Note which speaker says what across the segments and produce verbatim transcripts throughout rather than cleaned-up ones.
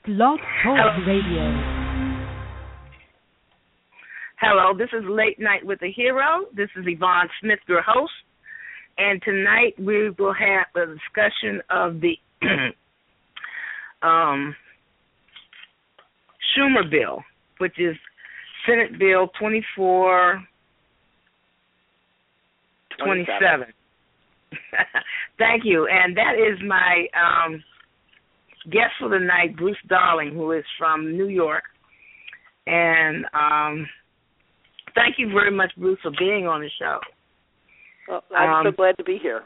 Speaker 1: Blog Talk Radio.
Speaker 2: Hello, this is Late Night with a Hero. This is Yvonne Smith, your host. And tonight we will have a discussion of the um, Schumer bill, which is Senate Bill twenty-four twenty-seven. Thank you. And that is my um, guest for the night, Bruce Darling, who is from New York. And um, thank you very much, Bruce, for being on the show.
Speaker 3: Well, I'm um, so glad to be here.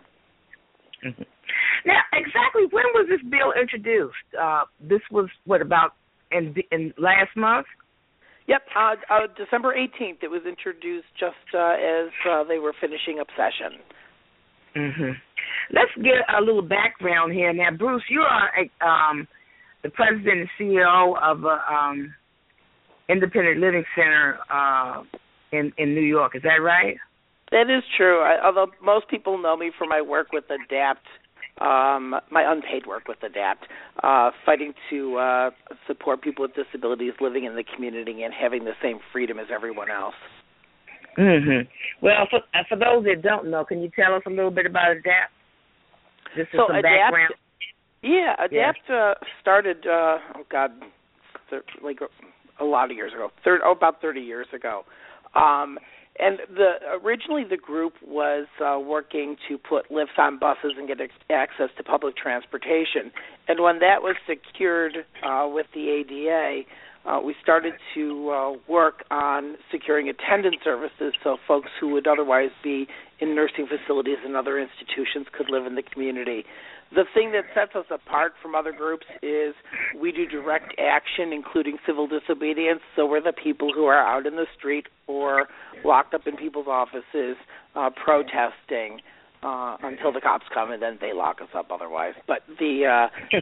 Speaker 2: Now, exactly when was this bill introduced? Uh, this was, what, about in, in last month?
Speaker 3: Yep, uh, uh, December eighteenth. It was introduced just uh, as uh, they were finishing up session.
Speaker 2: Mm-hmm. Let's get a little background here. Now, Bruce, you are a, um, the president and C E O of a um, independent living center uh, in, in New York. Is that right?
Speaker 3: That is true. I, although most people know me for my work with ADAPT, um, my unpaid work with ADAPT, uh, fighting to uh, support people with disabilities living in the community and having the same freedom as everyone else.
Speaker 2: Mm-hmm. Well, for, uh, for those that don't know, can you tell us a little bit about ADAPT? Just
Speaker 3: so
Speaker 2: some
Speaker 3: ADAPT,
Speaker 2: background.
Speaker 3: Yeah, ADAPT yeah. Uh, started, uh, oh, God, th- like a lot of years ago, third, oh, about thirty years ago. Um, and the originally the group was uh, working to put lifts on buses and get ex- access to public transportation. And when that was secured uh, with the A D A, Uh, we started to uh, work on securing attendance services so folks who would otherwise be in nursing facilities and other institutions could live in the community. The thing that sets us apart from other groups is we do direct action, including civil disobedience, so we're the people who are out in the street or locked up in people's offices uh, protesting uh, until the cops come, and then they lock us up otherwise. But the... Uh,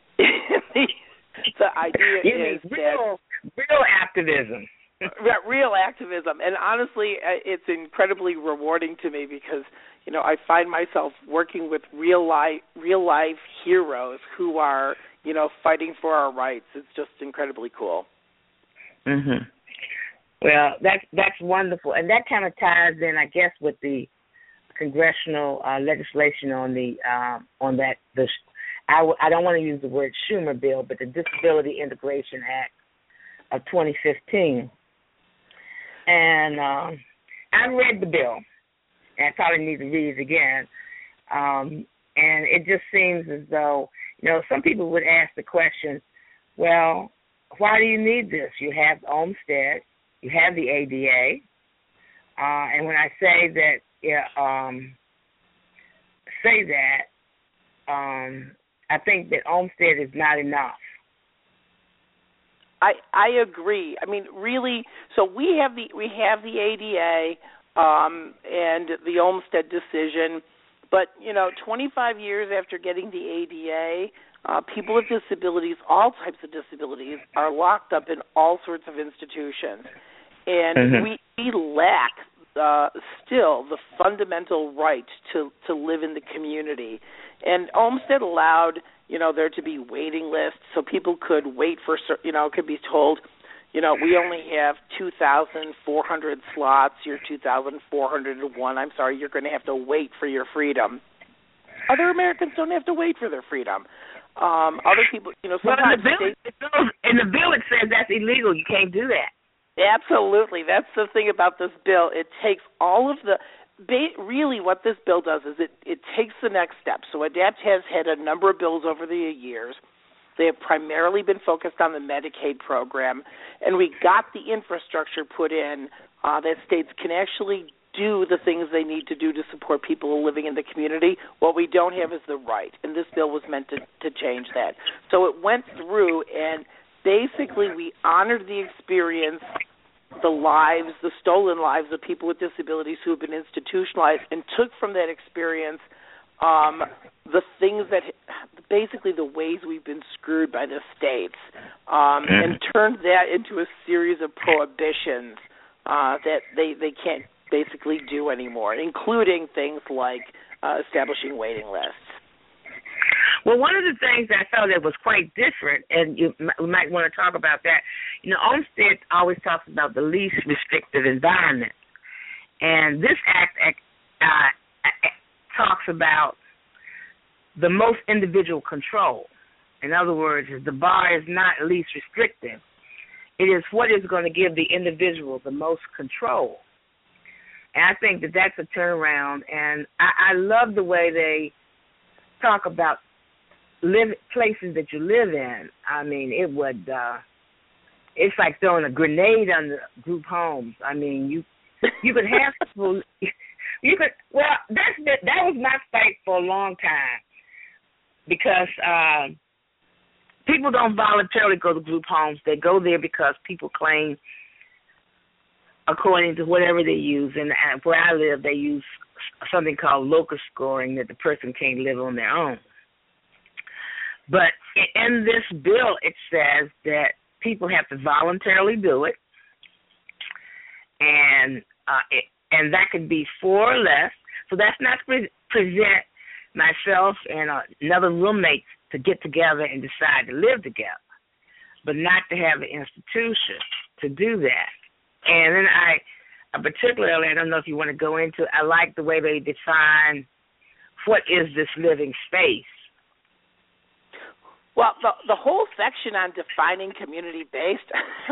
Speaker 3: the The idea
Speaker 2: you
Speaker 3: is
Speaker 2: real,
Speaker 3: that
Speaker 2: real activism.
Speaker 3: real activism, and honestly, it's incredibly rewarding to me because you know I find myself working with real life, real life heroes who are you know fighting for our rights. It's just incredibly cool.
Speaker 2: Mhm. Well, that's that's wonderful, and that kind of ties in, I guess, with the congressional uh, legislation on the um, on that the. I, w- I don't want to use the word Schumer bill, but the Disability Integration Act of twenty fifteen. And um, I read the bill, and I probably need to read it again. Um, and it just seems as though, you know, some people would ask the question, well, why do you need this? You have Olmstead, you have the A D A. Uh, and when I say that, yeah, um, say that, um, I think that Olmstead is not enough.
Speaker 3: I I agree. I mean, really. So we have the we have the A D A um, and the Olmstead decision, but you know, twenty-five years after getting the A D A, uh, people with disabilities, all types of disabilities, are locked up in all sorts of institutions, and
Speaker 2: mm-hmm.
Speaker 3: we, we lack uh, still the fundamental right to to live in the community. And Olmstead allowed, you know, there to be waiting lists so people could wait for, you know, could be told, you know, we only have two thousand four hundred slots, you're two thousand four hundred one, I'm sorry, you're going to have to wait for your freedom. Other Americans don't have to wait for their freedom. Um, other people, you know, sometimes...
Speaker 2: Well, in, the bill, they, in the bill it says that's illegal, you can't do that.
Speaker 3: Absolutely. That's the thing about this bill. It takes all of the... Really, what this bill does is it, it takes the next step. So ADAPT has had a number of bills over the years. They have primarily been focused on the Medicaid program, and we got the infrastructure put in uh, that states can actually do the things they need to do to support people living in the community. What we don't have is the right, and this bill was meant to, to change that. So it went through, and basically we honored the experience, the lives, the stolen lives of people with disabilities who have been institutionalized, and took from that experience um, the things that, basically the ways we've been screwed by the states, um, and turned that into a series of prohibitions uh, that they, they can't basically do anymore, including things like uh, establishing waiting lists.
Speaker 2: Well, one of the things I felt that was quite different, and you m- we might want to talk about that. You know, Olmstead always talks about the least restrictive environment, and this act uh, talks about the most individual control. In other words, the bar is not least restrictive. It is what is going to give the individual the most control. And I think that that's a turnaround, and I, I love the way they talk about live places that you live in. I mean, it would, uh, it's like throwing a grenade on the group homes. I mean, you you could have people, you could, well, that's been, that was my fight for a long time because uh, people don't voluntarily go to group homes. They go there because people claim, according to whatever they use, and where I live, they use something called locus scoring, that the person can't live on their own. But in this bill, it says that people have to voluntarily do it, and uh, it, and that could be four or less. So that's not to pre- present myself and uh, another roommate to get together and decide to live together, but not to have an institution to do that. And then I, uh, particularly, I don't know if you want to go into, I like the way they define what is this living space.
Speaker 3: Well, the the whole section on defining community-based.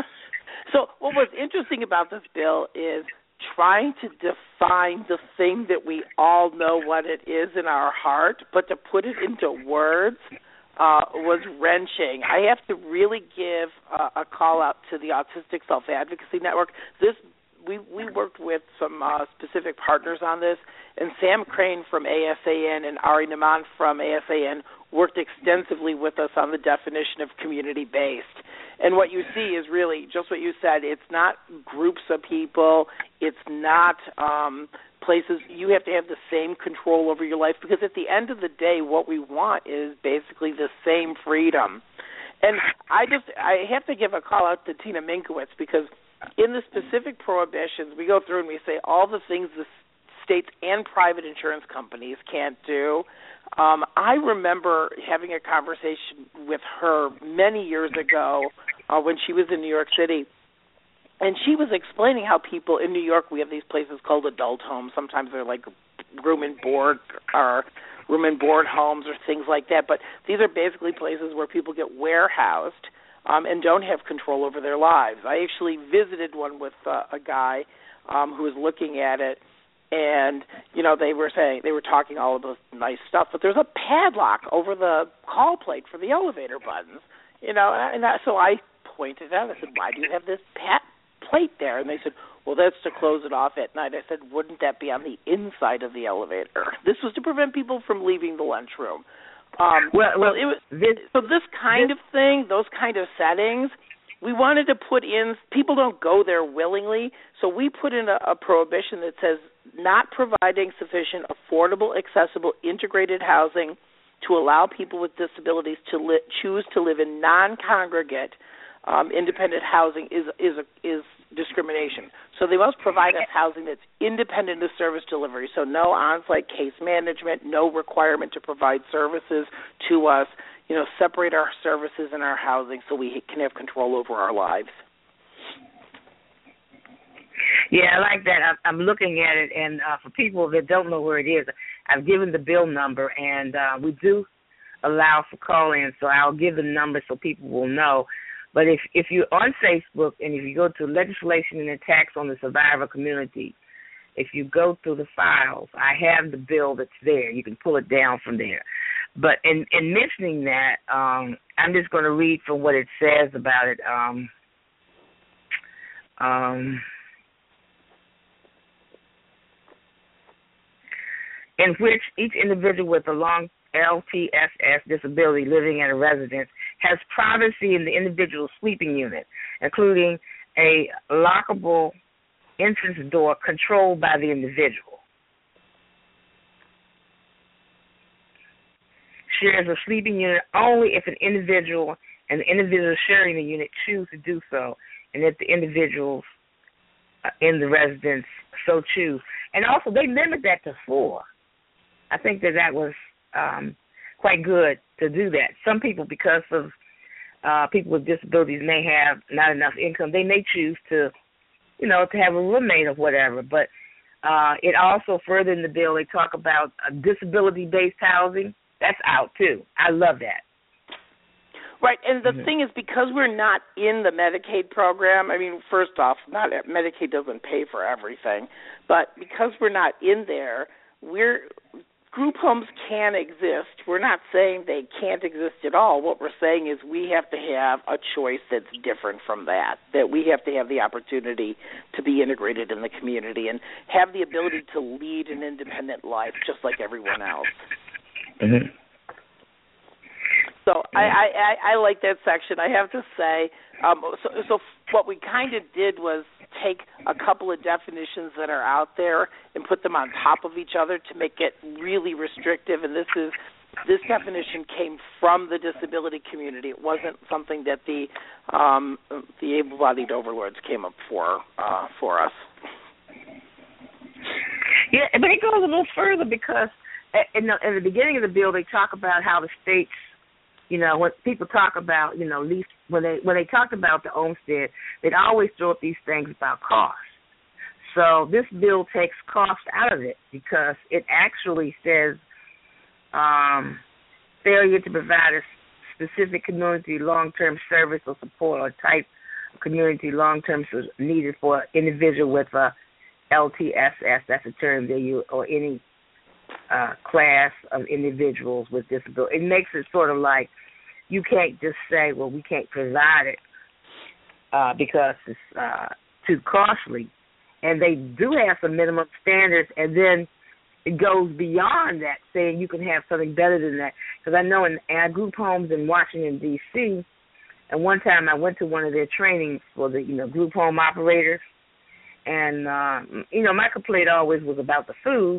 Speaker 3: So what was interesting about this bill is trying to define the thing that we all know what it is in our heart, but to put it into words uh, was wrenching. I have to really give uh, a call out to the Autistic Self-Advocacy Network. This we we worked with some uh, specific partners on this, and Sam Crane from A S A N and Ari Naman from A S A N worked extensively with us on the definition of community-based. And what you see is really just what you said. It's not groups of people. It's not um, places. You have to have the same control over your life, because at the end of the day, what we want is basically the same freedom. And I just I have to give a call out to Tina Minkowitz, because in the specific prohibitions, we go through and we say all the things the states and private insurance companies can't do. Um, I remember having a conversation with her many years ago uh, when she was in New York City, and she was explaining how people in New York, we have these places called adult homes. Sometimes they're like room and board or room and board homes or things like that, but these are basically places where people get warehoused um, and don't have control over their lives. I actually visited one with uh, a guy um, who was looking at it. And, you know, they were saying, they were talking all of this nice stuff, but there's a padlock over the call plate for the elevator buttons, you know, and, I, so I pointed out, I said, why do you have this pat plate there? And they said, well, that's to close it off at night. I said, wouldn't that be on the inside of the elevator? This was to prevent people from leaving the lunchroom. Um,
Speaker 2: well, well,
Speaker 3: it was,
Speaker 2: this,
Speaker 3: so this kind
Speaker 2: this,
Speaker 3: of thing, those kind of settings, we wanted to put in, people don't go there willingly, so we put in a, a prohibition that says not providing sufficient affordable, accessible, integrated housing to allow people with disabilities to li- choose to live in non-congregate um, independent housing is is a, is discrimination. So they must provide us housing that's independent of service delivery, so no on-site case management, no requirement to provide services to us, you know, separate our services and our housing so we can have control over our lives.
Speaker 2: Yeah, I like that. I'm looking at it, and uh, for people that don't know where it is, I've given the bill number, and uh, we do allow for call-in, so I'll give the number so people will know. But if if you're on Facebook and if you go to legislation and attacks on the survivor community, if you go through the files, I have the bill that's there. You can pull it down from there. But in, in mentioning that, um, I'm just going to read from what it says about it. Um, um, in which each individual with a long L T S S disability living in a residence has privacy in the individual sleeping unit, including a lockable entrance door controlled by the individual. Shares a sleeping unit only if an individual and the individual sharing the unit choose to do so, and if the individuals in the residence so choose. And also, they limit that to four. I think that that was um, quite good to do that. Some people, because of uh, people with disabilities, may have not enough income. They may choose to, you know, to have a roommate or whatever. But uh, it also, further in the bill, they talk about uh, disability-based housing. That's out, too. I love that.
Speaker 3: Right, and the
Speaker 2: mm-hmm.
Speaker 3: thing is, because we're not in the Medicaid program, I mean, first off, not Medicaid doesn't pay for everything, but because we're not in there, we're group homes can exist. We're not saying they can't exist at all. What we're saying is we have to have a choice that's different from that, that we have to have the opportunity to be integrated in the community and have the ability to lead an independent life just like everyone else.
Speaker 2: Mm-hmm.
Speaker 3: So I, I, I like that section. I have to say, um, so, so what we kind of did was take a couple of definitions that are out there and put them on top of each other to make it really restrictive. And this is this definition came from the disability community. It wasn't something that the um, the able-bodied overlords came up for uh, for us.
Speaker 2: Yeah, but it goes a little further because in the, in the beginning of the bill they talk about how the states. You know, when people talk about, you know, lease, when they when they talked about the Olmstead, they'd always throw up these things about cost. So this bill takes cost out of it because it actually says um, failure to provide a specific community long-term service or support or type of community long-term service needed for an individual with a L T S S, that's a term they use, or any Uh, class of individuals with disability. It makes it sort of like you can't just say, well, we can't provide it uh, because it's uh, too costly. And they do have some minimum standards, and then it goes beyond that, saying you can have something better than that. Because I know in our group homes in Washington, D C, and one time I went to one of their trainings for the, you know, group home operators, and, uh, you know, my complaint always was about the food.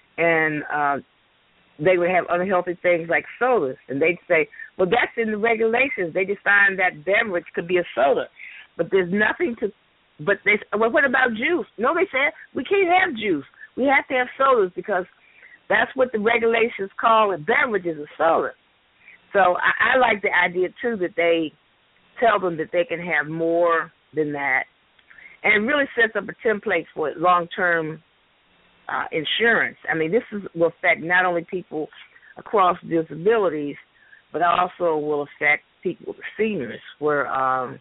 Speaker 2: And uh, they would have unhealthy things like sodas. And they'd say, well, that's in the regulations. They define that beverage could be a soda. But there's nothing to, but they, well, what about juice? No, they said, we can't have juice. We have to have sodas because that's what the regulations call a beverage is a soda. So I, I like the idea, too, that they tell them that they can have more than that. And it really sets up a template for long-term Uh, insurance. I mean, this is, will affect not only people across disabilities, but also will affect people, seniors, where um,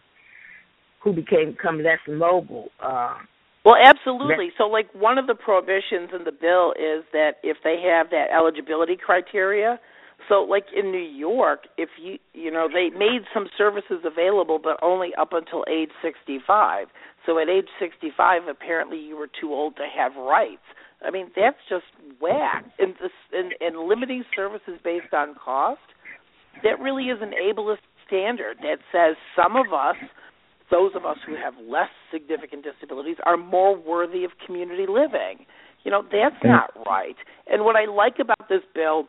Speaker 2: who became become less mobile. Uh,
Speaker 3: well, absolutely. So, like, one of the prohibitions in the bill is that if they have that eligibility criteria. So, like in New York, if you you know they made some services available, but only up until age sixty-five. So, at age sixty-five, apparently you were too old to have rights. I mean, that's just whack. And, this, and, and limiting services based on cost, that really is an ableist standard that says some of us, those of us who have less significant disabilities, are more worthy of community living. You know, that's not right. And what I like about this bill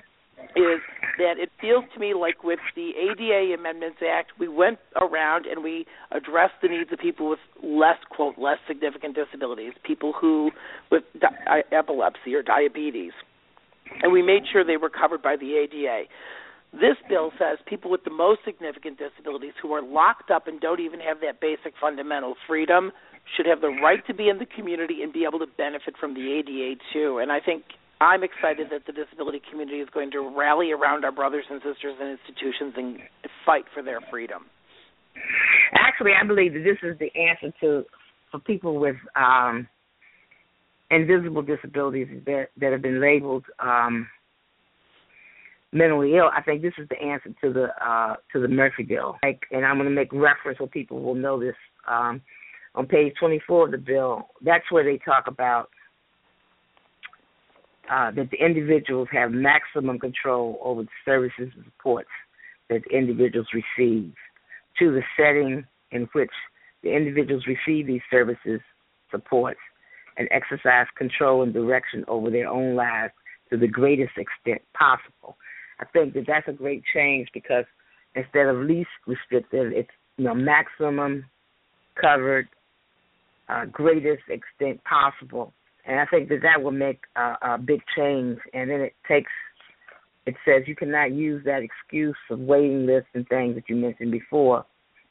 Speaker 3: is that it feels to me like with the A D A Amendments Act, we went around and we addressed the needs of people with less, quote, less significant disabilities, people who with di- epilepsy or diabetes, and we made sure they were covered by the A D A. This bill says people with the most significant disabilities who are locked up and don't even have that basic fundamental freedom should have the right to be in the community and be able to benefit from the A D A too. And I think I'm excited that the disability community is going to rally around our brothers and sisters and institutions and fight for their freedom.
Speaker 2: Actually, I believe that this is the answer to for people with um, invisible disabilities that, that have been labeled um, mentally ill. I think this is the answer to the uh, to the Murphy bill. Like, and I'm going to make reference so people will know this. Um, on page twenty-four of the bill, that's where they talk about Uh, that the individuals have maximum control over the services and supports that the individuals receive to the setting in which the individuals receive these services, supports, and exercise control and direction over their own lives to the greatest extent possible. I think that that's a great change because instead of least restrictive, it's, you know, maximum covered, uh, greatest extent possible. And I think that that will make uh, a big change, and then it takes it says you cannot use that excuse of waiting lists and things that you mentioned before.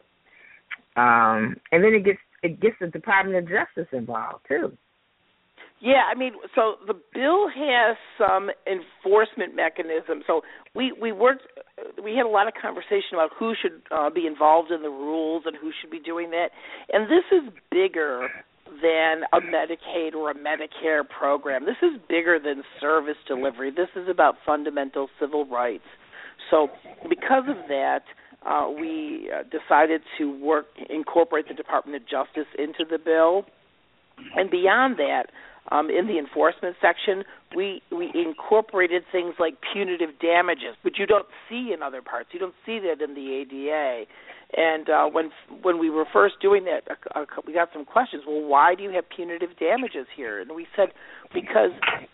Speaker 2: Um, and then it gets it gets the Department of Justice involved too.
Speaker 3: Yeah, I mean, so the bill has some enforcement mechanisms. So we, we worked, we had a lot of conversation about who should uh, be involved in the rules and who should be doing that. And this is bigger than a Medicaid or a Medicare program. This is bigger than service delivery. This is about fundamental civil rights. So because of that, uh, we uh, decided to work, incorporate the Department of Justice into the bill. And beyond that, Um, in the enforcement section, we, we incorporated things like punitive damages, which you don't see in other parts. You don't see that in the A D A. And uh, when when we were first doing that, uh, uh, we got some questions. Well, why do you have punitive damages here? And we said because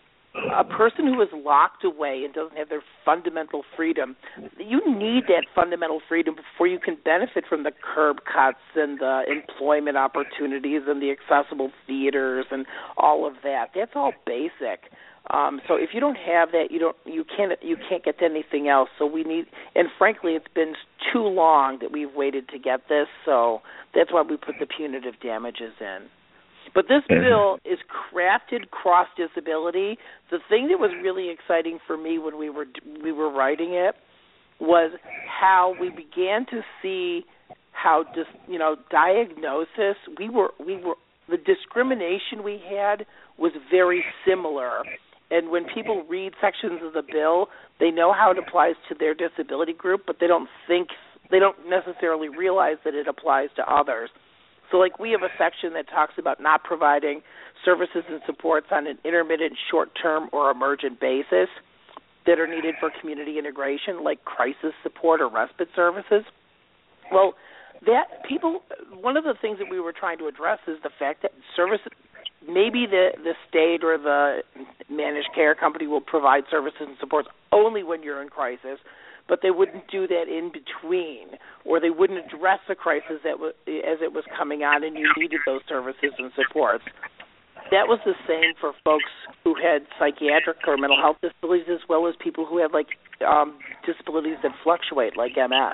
Speaker 3: a person who is locked away and doesn't have their fundamental freedom, you need that fundamental freedom before you can benefit from the curb cuts and the employment opportunities and the accessible theaters and all of that. That's all basic. Um, so if you don't have that, you don't, you can't, you can't get to anything else. So we need, and frankly, it's been too long that we've waited to get this. So that's why we put the punitive damages in. But this bill is crafted cross-disability. The thing that was really exciting for me when we were we were writing it was how we began to see how dis, you know diagnosis. We were we were the discrimination we had was very similar. And when people read sections of the bill, they know how it applies to their disability group, but they don't think they don't necessarily realize that it applies to others. So, like, we have a section that talks about not providing services and supports on an intermittent, short-term, or emergent basis that are needed for community integration, like crisis support or respite services. Well, that people, one of the things that we were trying to address is the fact that services, maybe the, the state or the managed care company will provide services and supports only when you're in crisis, but they wouldn't do that in between, or they wouldn't address the crisis that was, as it was coming on and you needed those services and supports. That was the same for folks who had psychiatric or mental health disabilities as well as people who had, like, um, disabilities that fluctuate, like M S.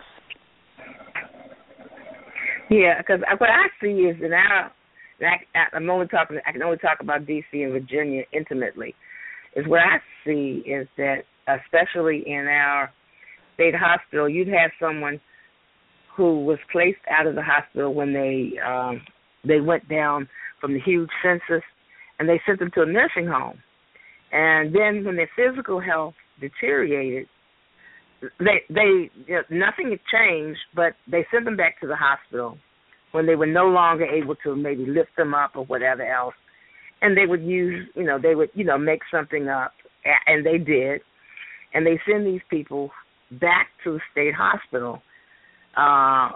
Speaker 2: Yeah, because what I see is in our, I, I'm only talking, I can only talk about D C and Virginia intimately, is what I see is that, especially in our state hospital, you'd have someone who was placed out of the hospital when they um, they went down from the huge census, and they sent them to a nursing home. And then when their physical health deteriorated, they they you know, nothing had changed, but they sent them back to the hospital when they were no longer able to maybe lift them up or whatever else. And they would use, you know, they would, you know, make something up, and they did. And they send these people back to the state hospital uh,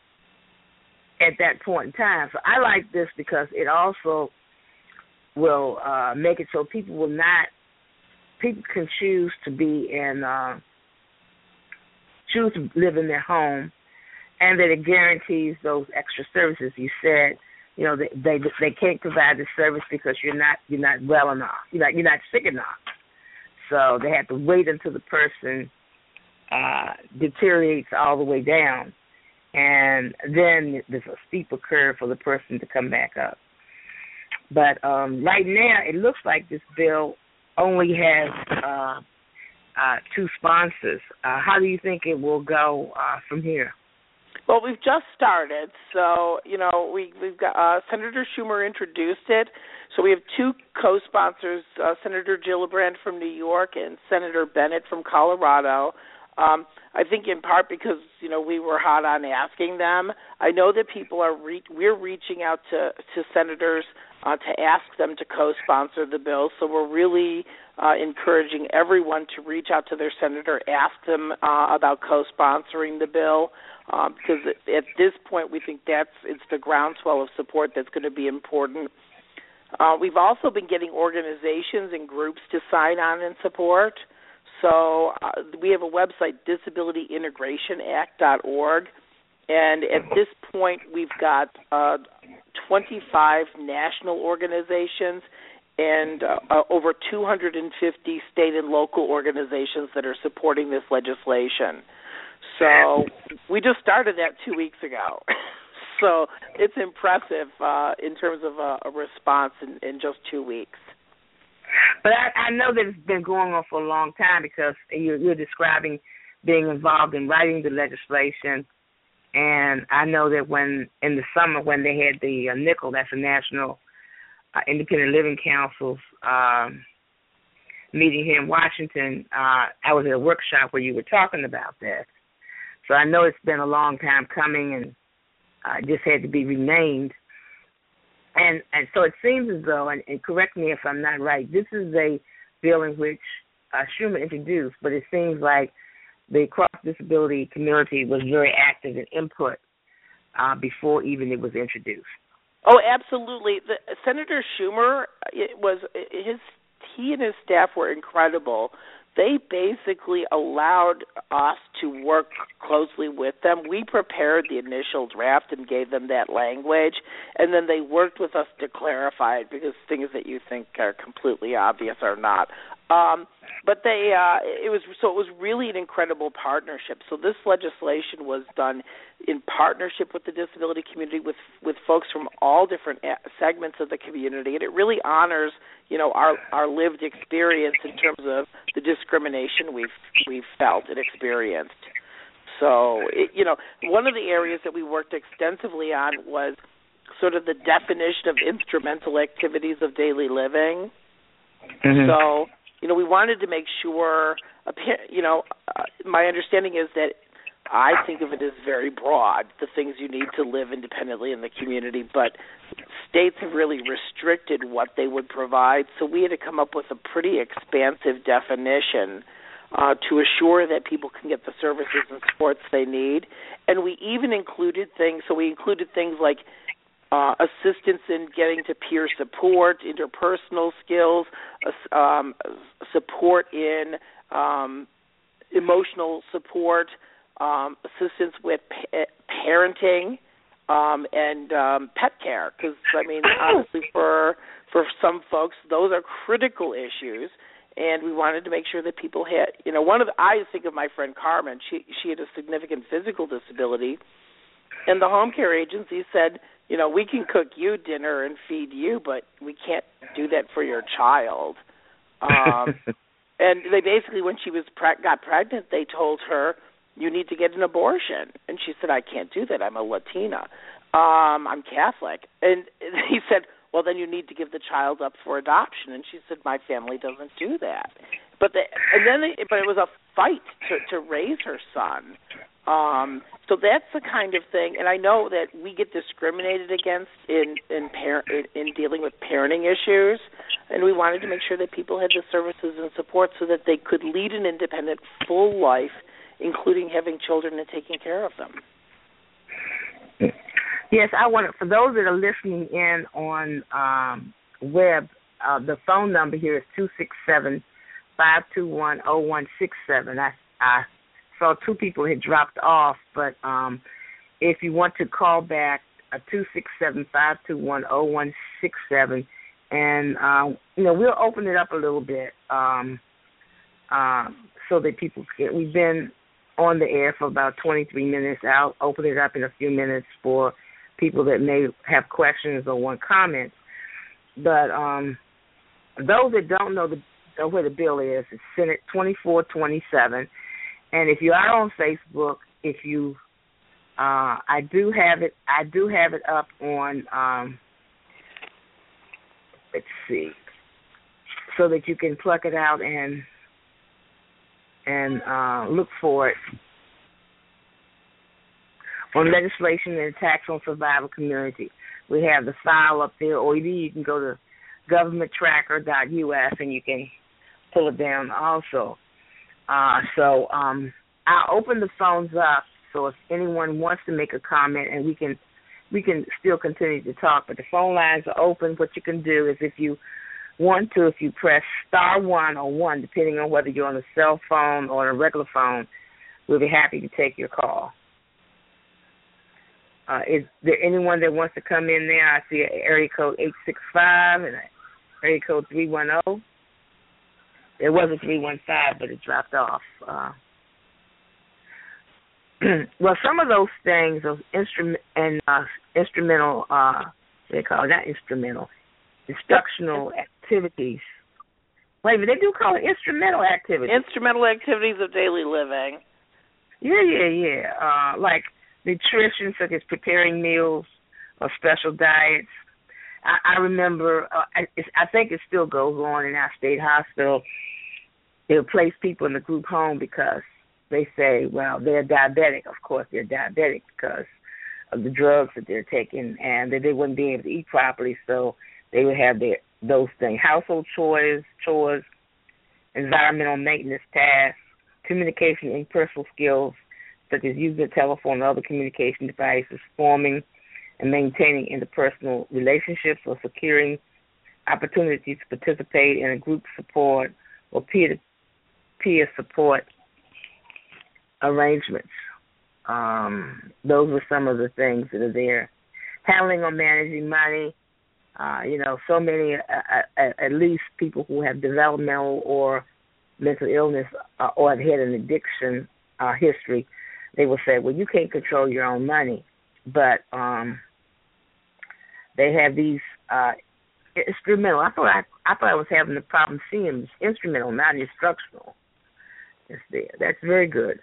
Speaker 2: at that point in time. So I like this because it also will uh, make it so people will not, people can choose to be in, uh, choose to live in their home, and that it guarantees those extra services. You said, you know, they they, they can't provide the service because you're not you're not well enough, you're not you're not sick enough. So they have to wait until the person uh, deteriorates all the way down, and then there's a steeper curve for the person to come back up. But um, right now, it looks like this bill only has uh, uh, two sponsors. Uh, how do you think it will go uh, from here?
Speaker 3: Well, we've just started, so, you know, we, we've got uh, Senator Schumer introduced it. So we have two co-sponsors, uh, Senator Gillibrand from New York and Senator Bennett from Colorado. Um, I think in part because, you know, we were hot on asking them. I know that people are, re- we're reaching out to, to senators uh, to ask them to co-sponsor the bill. So we're really uh, encouraging everyone to reach out to their senator, ask them uh, about co-sponsoring the bill. Um, because at this point we think that's it's the groundswell of support that's going to be important. Uh, we've also been getting organizations and groups to sign on and support. So uh, we have a website, disability integration act dot org, and at this point we've got uh, twenty-five national organizations and uh, uh, over two hundred fifty state and local organizations that are supporting this legislation. So we just started that two weeks ago. So it's impressive uh, in terms of a, a response in, in just two weeks.
Speaker 2: But I, I know that it's been going on for a long time because you're, you're describing being involved in writing the legislation. And I know that when in the summer when they had the uh, N I C L, that's the National uh, Independent Living Council's um, meeting here in Washington, uh, I was at a workshop where you were talking about that. So I know it's been a long time coming and uh, just had to be renamed. And and so it seems as though, and, and correct me if I'm not right, this is a bill in which uh, Schumer introduced, but it seems like the cross-disability community was very active in input uh, before even it was introduced.
Speaker 3: Oh, absolutely. The, Senator Schumer, it was his he and his staff were incredible. They basically allowed us to work closely with them. We prepared the initial draft and gave them that language, and then they worked with us to clarify it because things that you think are completely obvious are not. Um, but they, uh, it was so it was really an incredible partnership. So this legislation was done in partnership with the disability community, with with folks from all different segments of the community, and it really honors, you know, our our lived experience in terms of the discrimination we've we've felt and experienced. So, it, you know, one of the areas that we worked extensively on was sort of the definition of instrumental activities of daily living. Mm-hmm. So, you know, we wanted to make sure, you know, uh, my understanding is that I think of it as very broad, the things you need to live independently in the community, but states have really restricted what they would provide, so we had to come up with a pretty expansive definition uh, to assure that people can get the services and supports they need. And we even included things, so we included things like Uh, assistance in getting to peer support, interpersonal skills, uh, um, support in um, emotional support, um, assistance with pa- parenting, um, and um, pet care. Because, I mean, honestly, for for some folks, those are critical issues, and we wanted to make sure that people had, you know, one of the, I think of my friend Carmen. She she had a significant physical disability, and the home care agency said, you know, we can cook you dinner and feed you, but we can't do that for your child. Um, and they basically, when she was pre- got pregnant, they told her, you need to get an abortion. And she said, I can't do that. I'm a Latina. Um, I'm Catholic. And he said, well, then you need to give the child up for adoption. And she said, my family doesn't do that. But they, and then, they, but it was a fight to, to raise her son. Um, so that's the kind of thing, and I know that we get discriminated against in in, par- in dealing with parenting issues, and we wanted to make sure that people had the services and support so that they could lead an independent, full life, including having children and taking care of them.
Speaker 2: Yes, I want to, for those that are listening in on um, web, uh, the phone number here is two six seven, five two one, zero one six seven. I, I saw two people had dropped off, but um, if you want to call back, uh, two six seven, five two one, zero one six seven, and, uh, you know, we'll open it up a little bit um, uh, so that people can, we've been on the air for about twenty-three minutes. I'll open it up in a few minutes for people that may have questions or want comments. But um, those that don't know the, know where the bill is, it's Senate twenty-four twenty-seven. And if you are on Facebook, if you, uh, I do have it. I do have it up on. Um, let's see, so that you can pluck it out and and uh, look for it on legislation and attacks on survivor community. We have the file up there, or either you can go to government tracker dot U S and you can pull it down also. Uh, so um, I'll open the phones up, so if anyone wants to make a comment, and we can we can still continue to talk, but the phone lines are open. What you can do is if you want to, if you press star one or one, depending on whether you're on a cell phone or a regular phone, we'll be happy to take your call. Uh, is there anyone that wants to come in there? I see an area code eight six five and an area code three one zero. It was a three one five, but it dropped off. Uh, well, some of those things, those instrument and uh, instrumental, uh, they call it not instrumental, instructional activities. Wait, but they do call it instrumental activities.
Speaker 3: Instrumental activities of daily living.
Speaker 2: Yeah, yeah, yeah. Uh, like nutrition, such as preparing meals or special diets. I, I remember, uh, I, it's, I think it still goes on in our state hospital. They'll place people in the group home because they say, well, they're diabetic. Of course, they're diabetic because of the drugs that they're taking, and that they wouldn't be able to eat properly, so they would have their those things: household chores, chores, environmental maintenance tasks, communication and personal skills, such as using the telephone and other communication devices, forming and maintaining interpersonal relationships, or securing opportunities to participate in a group support or peer-to-peer support arrangements. Um, those are some of the things that are there. Handling or managing money. Uh, you know, so many, uh, uh, at least people who have developmental or mental illness uh, or have had an addiction uh, history, they will say, well, you can't control your own money. But um, they have these uh, instrumental. I thought I, I thought I was having the problem seeing them. Instrumental, not instructional. It's there. That's very good.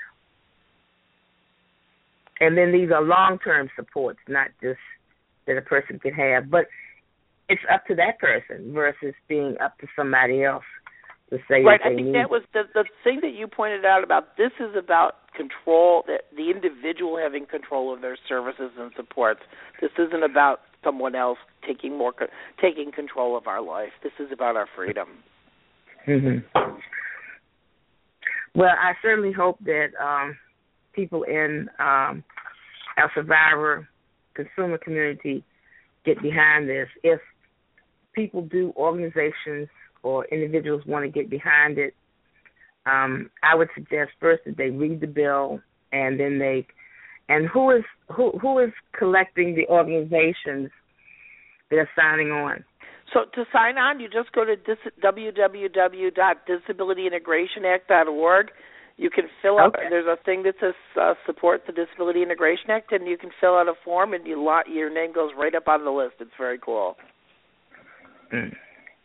Speaker 2: And then these are long-term supports, not just that a person can have, but it's up to that person versus being up to somebody else to say
Speaker 3: right.
Speaker 2: that they
Speaker 3: I think
Speaker 2: need
Speaker 3: that was the the thing that you pointed out about this is about control, that the individual having control of their services and supports. This isn't about someone else taking more taking control of our life. This is about our freedom.
Speaker 2: Mm-hmm. Well, I certainly hope that um, people in um, our survivor consumer community get behind this. If people do, organizations or individuals want to get behind it, um, I would suggest first that they read the bill, and then they, and who is who who is collecting the organizations that are signing on?
Speaker 3: So to sign on, you just go to w w w dot disability integration act dot org. You can fill out,
Speaker 2: okay.
Speaker 3: There's a thing that says uh, support the Disability Integration Act, and you can fill out a form, and you lot, your name goes right up on the list. It's very cool.
Speaker 2: Mm.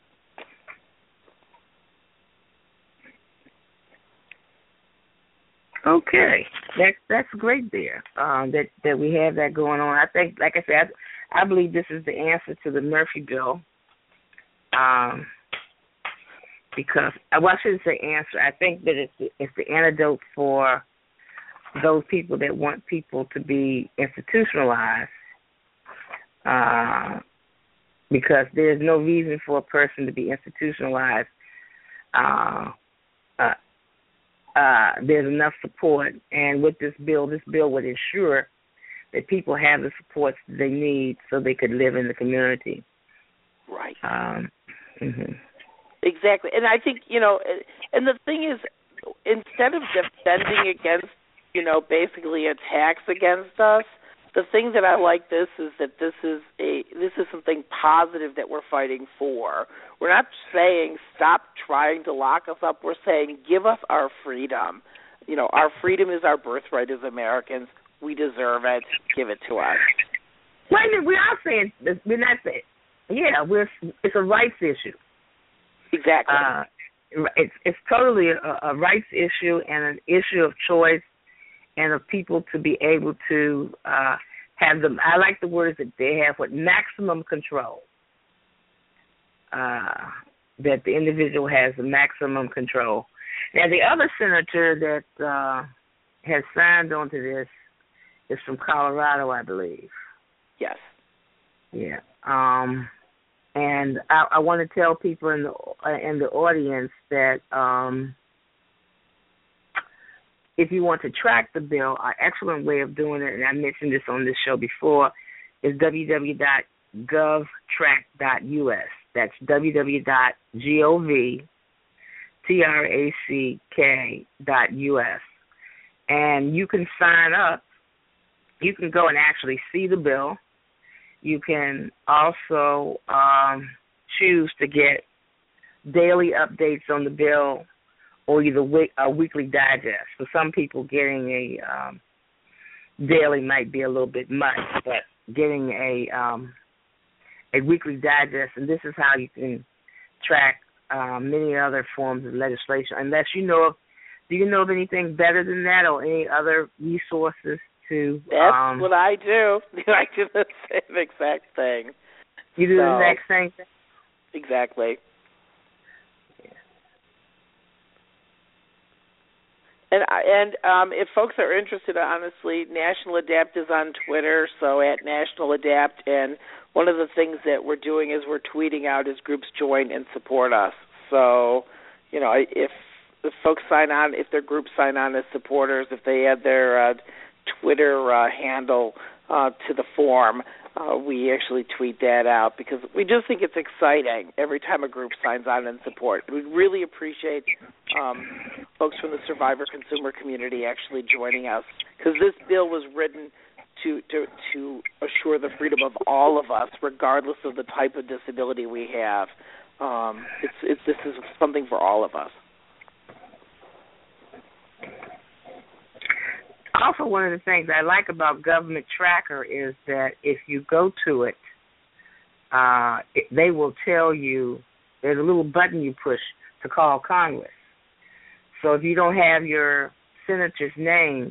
Speaker 2: Okay, that's that's great there. Um, that that we have that going on. I think, like I said, I, I believe this is the answer to the Murphy bill. Um, because well, I shouldn't say answer. I think that it's the, it's the antidote for those people that want people to be institutionalized. Uh, because there's no reason for a person to be institutionalized. Uh, uh, uh, there's enough support, and with this bill, this bill would ensure that people have the supports they need so they could live in the community.
Speaker 3: Right.
Speaker 2: Um, mm-hmm.
Speaker 3: Exactly. And I think, you know, and the thing is, instead of defending against, you know, basically attacks against us, the thing that I like this is that this is a this is something positive that we're fighting for. We're not saying stop trying to lock us up. We're saying give us our freedom. You know, our freedom is our birthright as Americans. We deserve it. Give it to us.
Speaker 2: Wait a minute. We are saying we're not saying. Yeah, we're it's a rights issue.
Speaker 3: Exactly.
Speaker 2: Uh, it's it's totally a, a rights issue and an issue of choice, and of people to be able to uh, have them. I like the words that they have with maximum control. Uh, that the individual has the maximum control. Now, the other senator that uh, has signed on to this is from Colorado, I believe.
Speaker 3: Yes.
Speaker 2: Yeah. Um, and I, I want to tell people in the in the audience that. Um, If you want to track the bill, an excellent way of doing it, and I mentioned this on this show before, is w w w dot gov track dot u s. That's w w w dot gov track dot u s. And you can sign up. You can go and actually see the bill. You can also um, choose to get daily updates on the bill or either week, a weekly digest. For some people, getting a um, daily might be a little bit much, but getting a um, a weekly digest, and this is how you can track um, many other forms of legislation. Unless you know of, do you know of anything better than that, or any other resources to?
Speaker 3: That's
Speaker 2: um,
Speaker 3: what I do. I do the same exact thing.
Speaker 2: You do
Speaker 3: so,
Speaker 2: the exact same thing.
Speaker 3: Exactly. And and um, if folks are interested, honestly, National Adapt is on Twitter, so at National Adapt. And one of the things that we're doing is we're tweeting out as groups join and support us. So, you know, if if folks sign on, if their groups sign on as supporters, if they add their uh, Twitter uh, handle uh, to the form, uh, we actually tweet that out because we just think it's exciting every time a group signs on and support. We really appreciate um, folks from the survivor consumer community actually joining us because this bill was written to, to to assure the freedom of all of us, regardless of the type of disability we have. Um, it's, it's this is something for all of us.
Speaker 2: Also, one of the things I like about Government Tracker is that if you go to it, uh, it, they will tell you, there's a little button you push to call Congress. So if you don't have your senator's name,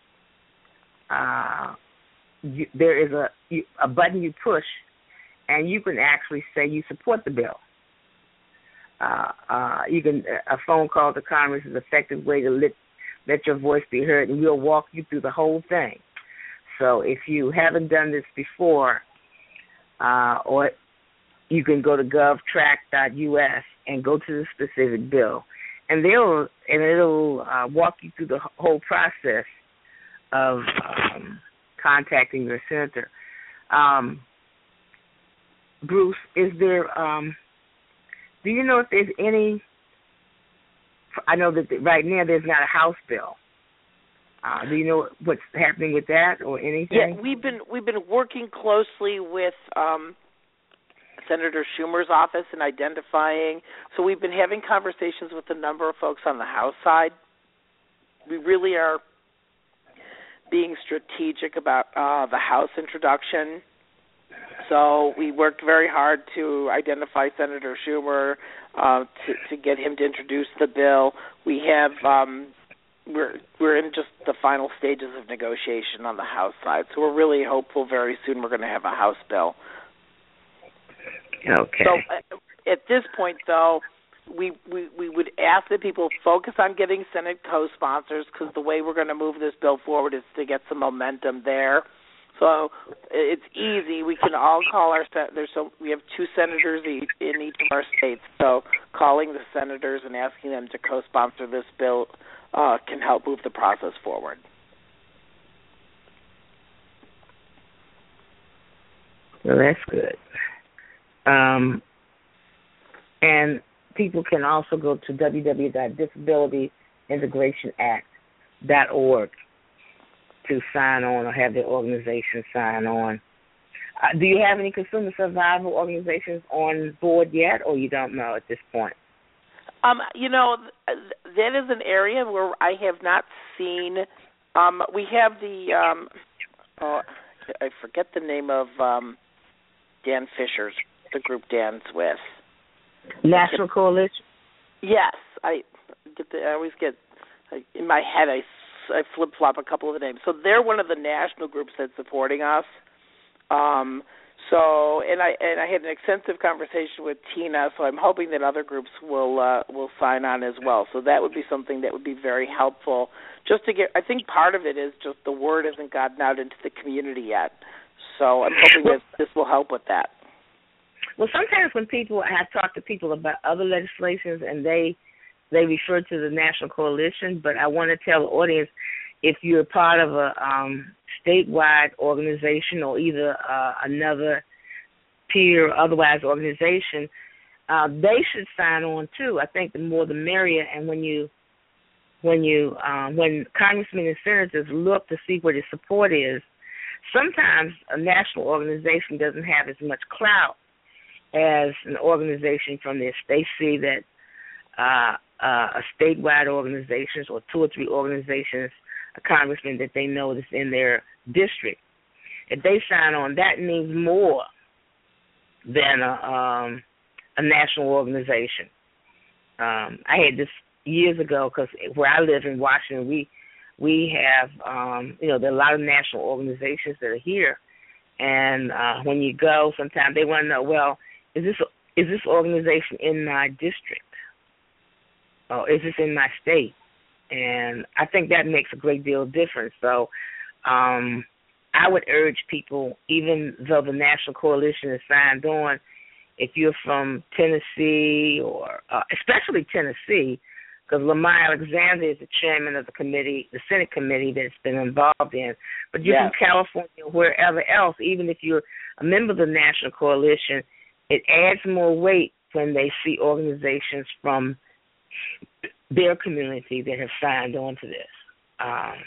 Speaker 2: uh, you, there is a, you, a button you push, and you can actually say you support the bill. Uh, uh, you can a phone call to Congress is an effective way to let let your voice be heard, and we'll walk you through the whole thing. So if you haven't done this before, uh, or you can go to gov track dot U S and go to the specific bill, and they'll and it'll uh, walk you through the whole process of um, contacting your senator. Um, Bruce, is there? Um, do you know if there's any? I know that right now there's not a House bill. Uh, do you know what's happening with that or anything?
Speaker 3: Yeah, we've been we've been working closely with um, Senator Schumer's office in identifying. So we've been having conversations with a number of folks on the House side. We really are being strategic about uh, the House introduction. So we worked very hard to identify Senator Schumer, uh, to, to get him to introduce the bill. We have um, we're we're in just the final stages of negotiation on the House side. So we're really hopeful very soon we're going to have a House bill.
Speaker 2: Okay.
Speaker 3: So uh, at this point, though, we, we we would ask that people focus on getting Senate co-sponsors because the way we're going to move this bill forward is to get some momentum there. So it's easy. We can all call our senators. So we have two senators in each of our states. So calling the senators and asking them to co-sponsor this bill uh, can help move the process forward.
Speaker 2: Well, that's good. Um, and people can also go to w w w dot disability integration act dot org to sign on or have their organization sign on. Uh, do you have any consumer survival organizations on board yet, or you don't know at this point?
Speaker 3: Um, you know, th- that is an area where I have not seen. Um, we have the, um, oh, I forget the name of um, Dan Fisher's, the group Dan's with.
Speaker 2: National Coalition?
Speaker 3: Yes. I get the, I always get, I, in my head, I I flip-flop a couple of the names. So they're one of the national groups that's supporting us. Um, so, and I and I had an extensive conversation with Tina, so I'm hoping that other groups will uh, will sign on as well. So that would be something that would be very helpful. Just to get, I think part of it is just the word hasn't gotten out into the community yet. So I'm hoping that this will help with that.
Speaker 2: Well, sometimes when people, I have talked to people about other legislations and they They refer to the National Coalition, but I want to tell the audience, if you're part of a um, statewide organization or either uh, another peer or otherwise organization, uh, they should sign on too. I think the more the merrier. And when you, when you, um, when congressmen and senators look to see where the support is, sometimes a national organization doesn't have as much clout as an organization from this. They see that uh, uh, a statewide organizations or two or three organizations, a congressman that they know is in their district. If they sign on, that means more than a, um, a national organization. Um, I had this years ago because where I live in Washington, we we have, um, you know, there are a lot of national organizations that are here. And uh, when you go, sometimes they want to know, well, is this is this organization in my district? Or is this in my state? And I think that makes a great deal of difference. So um, I would urge people, even though the National Coalition is signed on, if you're from Tennessee or uh, especially Tennessee, because Lamar Alexander is the chairman of the committee, the Senate committee that's been involved in. But you're
Speaker 3: yes.
Speaker 2: from California, wherever else, even if you're a member of the National Coalition, it adds more weight when they see organizations from their community that have signed on to this. Um,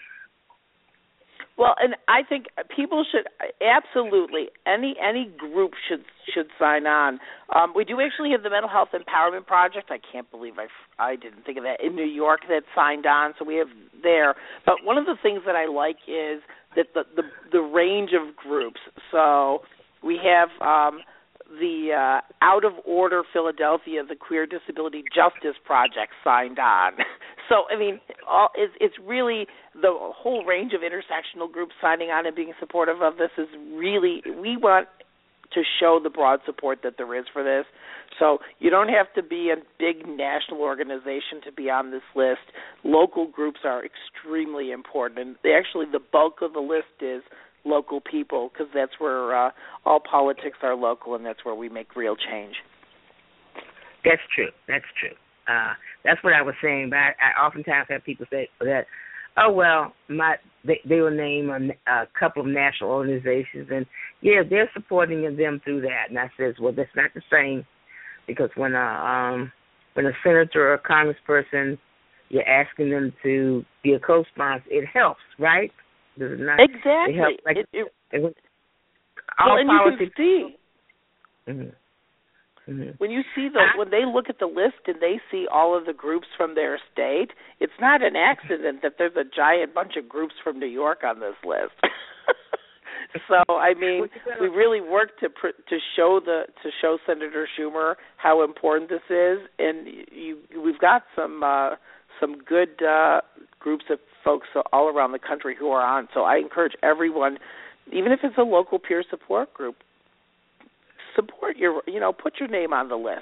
Speaker 3: Well, and I think people should absolutely any any group should should sign on. Um, we do actually have the Mental Health Empowerment Project. I can't believe I I didn't think of that in New York that signed on. So we have there. But one of the things that I like is that the the, the range of groups. So we have um, the uh, Out of Order Philadelphia, the Queer Disability Justice Project signed on. So, I mean, all, it's, it's really the whole range of intersectional groups signing on and being supportive of this is really, we want to show the broad support that there is for this. So you don't have to be a big national organization to be on this list. Local groups are extremely important. And they actually, the bulk of the list is local people because that's where uh, all politics are local and that's where we make real change.
Speaker 2: That's true. That's true. Uh, that's what I was saying. But I, I oftentimes have people say that, oh well, my they, they will name a, a couple of national organizations, and yeah, they're supporting them through that. And I says, well, that's not the same, because when a um, when a senator or a congressperson, you're asking them to be a co-sponsor, it helps, right? Does it not?
Speaker 3: Exactly.
Speaker 2: It helps. Like,
Speaker 3: it, it,
Speaker 2: it, all
Speaker 3: well, and
Speaker 2: politics.
Speaker 3: you can see.
Speaker 2: Mm-hmm. Mm-hmm.
Speaker 3: When you see the, when they look at the list and they see all of the groups from their state, it's not an accident that there's a giant bunch of groups from New York on this list. So, I mean, we really work to to show the to show Senator Schumer how important this is, and you, we've got some uh, some good uh, groups of folks all around the country who are on. So, I encourage everyone, even if it's a local peer support group, support your, you know, put your name on the list.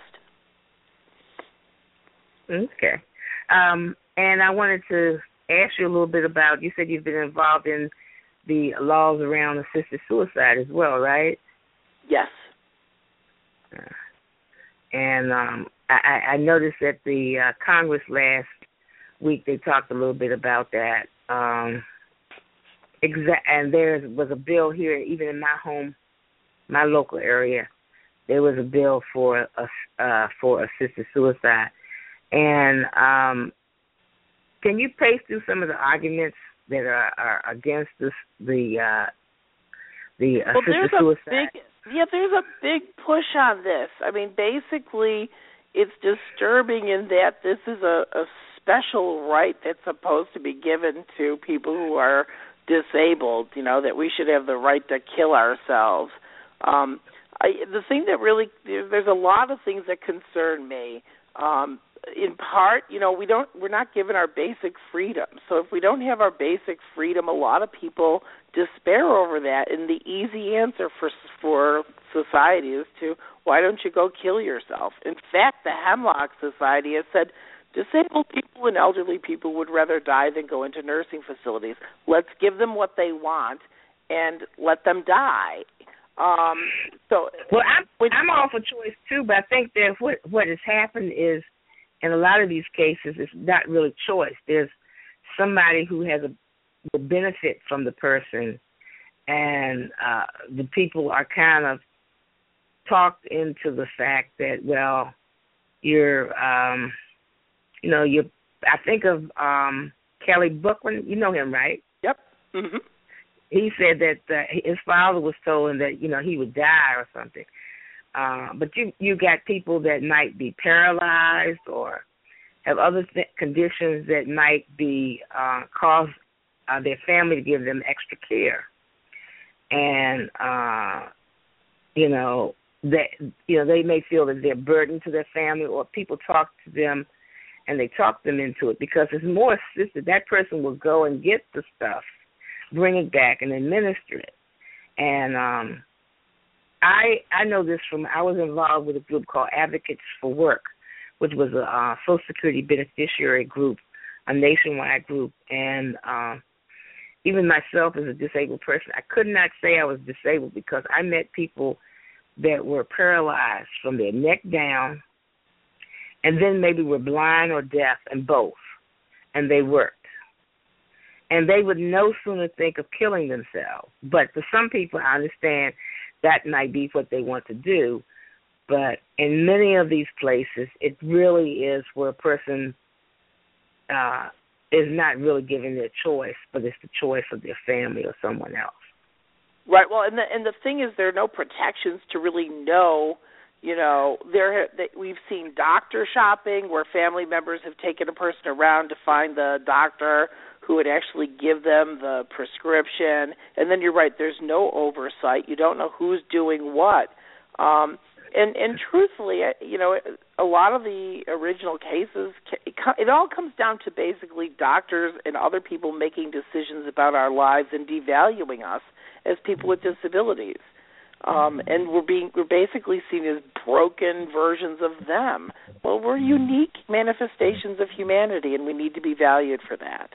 Speaker 2: Okay. Um, and I wanted to ask you a little bit about, you said you've been involved in the laws around assisted suicide as well, right?
Speaker 3: Yes.
Speaker 2: Uh, and um, I, I noticed that the uh, Congress last week, they talked a little bit about that. Um, exa- and there was a bill here, even in my home, my local area, there was a bill for uh, uh, for assisted suicide. And um, can you pace through some of the arguments that are, are against this, the uh, the
Speaker 3: well,
Speaker 2: assisted
Speaker 3: there's
Speaker 2: suicide?
Speaker 3: A big, yeah, there's a big push on this. I mean, basically, it's disturbing in that this is a, a special right that's supposed to be given to people who are disabled. You know, that we should have the right to kill ourselves. Um, I, the thing that really, there's a lot of things that concern me. Um, in part, you know, we don't, we're not given our basic freedom. So if we don't have our basic freedom, a lot of people despair over that. And the easy answer for for society is to, why don't you go kill yourself? In fact, the Hemlock Society has said disabled people and elderly people would rather die than go into nursing facilities. Let's give them what they want and let them die. Um, so,
Speaker 2: well, I'm, I'm all for choice too, but I think that what what has happened is, in a lot of these cases, it's not really choice. There's somebody who has a will benefit from the person, and uh, the people are kind of talked into the fact that, well, you're, um, you know, you. I think of um, Kelly Bookman. You know him, right?
Speaker 3: Yep. Mm-hmm. He
Speaker 2: said that uh, his father was told him that, you know, he would die or something. uh, but you you got people that might be paralyzed or have other th- conditions that might be uh, cause uh, their family to give them extra care, and uh, you know that you know they may feel that they're a burden to their family, or people talk to them and they talk them into it because it's more assisted. That person will go and get the stuff, bring it back, and administer it. And um, I I know this from I was involved with a group called Advocates for Work, which was a uh, Social Security beneficiary group, a nationwide group. And uh, even myself as a disabled person, I could not say I was disabled because I met people that were paralyzed from their neck down and then maybe were blind or deaf and both, and they worked. And they would no sooner think of killing themselves. But for some people, I understand that might be what they want to do. But in many of these places, it really is where a person uh, is not really given their choice, but it's the choice of their family or someone else.
Speaker 3: Right. Well, and the and the thing is, there are no protections to really know. You know, there they, we've seen doctor shopping where family members have taken a person around to find the doctor who would actually give them the prescription. And then you're right, there's no oversight. You don't know who's doing what. Um, and, and truthfully, you know, a lot of the original cases, it all comes down to basically doctors and other people making decisions about our lives and devaluing us as people with disabilities. Um, and we're being we're basically seen as broken versions of them. Well, we're unique manifestations of humanity, and we need to be valued for that.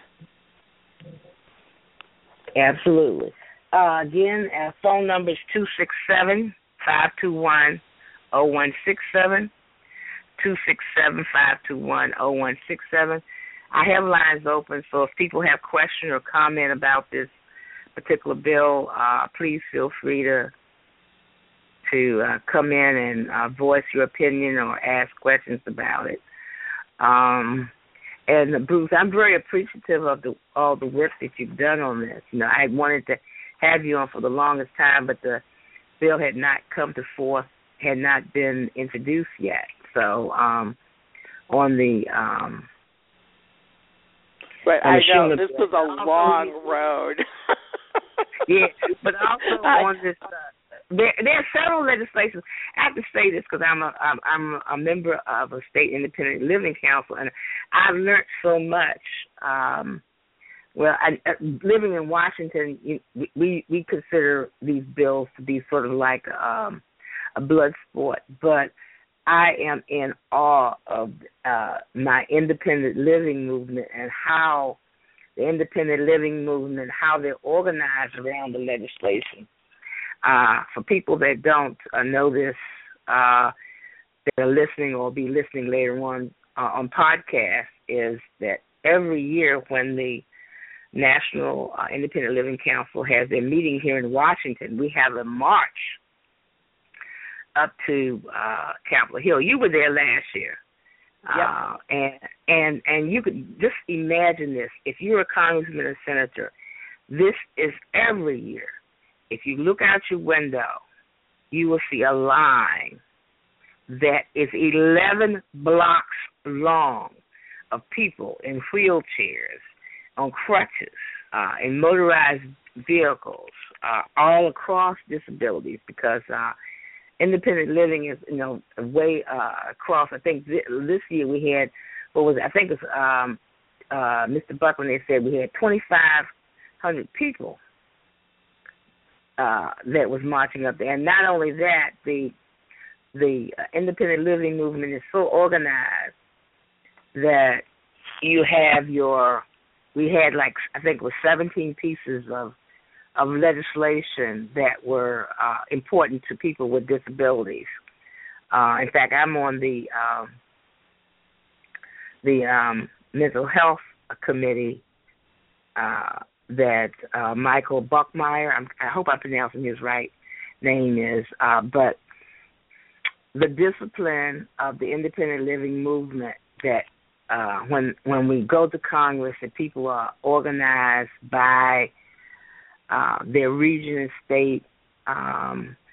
Speaker 2: Absolutely. Uh, again, our phone number is two six seven, five two one, zero one six seven, two six seven, five two one, zero one six seven. I have lines open, so if people have questions or comment about this particular bill, uh, please feel free to to uh, come in and uh, voice your opinion or ask questions about it. Um, and Bruce, I'm very appreciative of the, all the work that you've done on this. You know, I wanted to have you on for the longest time, but the bill had not come to forth, had not been introduced yet. So um, on the um,
Speaker 3: right, I know this was a long road.
Speaker 2: Yeah, but also on this. Uh, There, there are several legislations. I have to say this because I'm a I'm, I'm a member of a state independent living council, and I've learned so much. Um, well, I, uh, living in Washington, you, we we consider these bills to be sort of like um, a blood sport, but I am in awe of uh, my independent living movement and how the independent living movement, how they're organized around the legislation. Uh, for people that don't uh, know this, uh, that are listening or be listening later on uh, on podcast, is that every year when the National uh, Independent Living Council has their meeting here in Washington, we have a march up to uh, Capitol Hill. You were there last year.
Speaker 3: Yep.
Speaker 2: Uh, and and and you could just imagine this. If you're a congressman or senator, this is every year. If you look out your window, you will see a line that is eleven blocks long of people in wheelchairs, on crutches, uh, in motorized vehicles, uh, all across disabilities, because uh, independent living is, you know, way uh, across. I think th- this year we had, what was it? I think it was um, uh, Mister Buckland, they said we had twenty-five hundred people Uh, that was marching up there. And not only that, the the uh, independent living movement is so organized that you have your, we had like, I think it was seventeen pieces of of legislation that were uh, important to people with disabilities. Uh, in fact, I'm on the um, the um, mental health committee uh, that uh, Michael Buckmeyer, I'm, I hope I'm pronouncing his right name is, uh, but the discipline of the independent living movement that uh, when when we go to Congress and people are organized by uh, their region and state, um,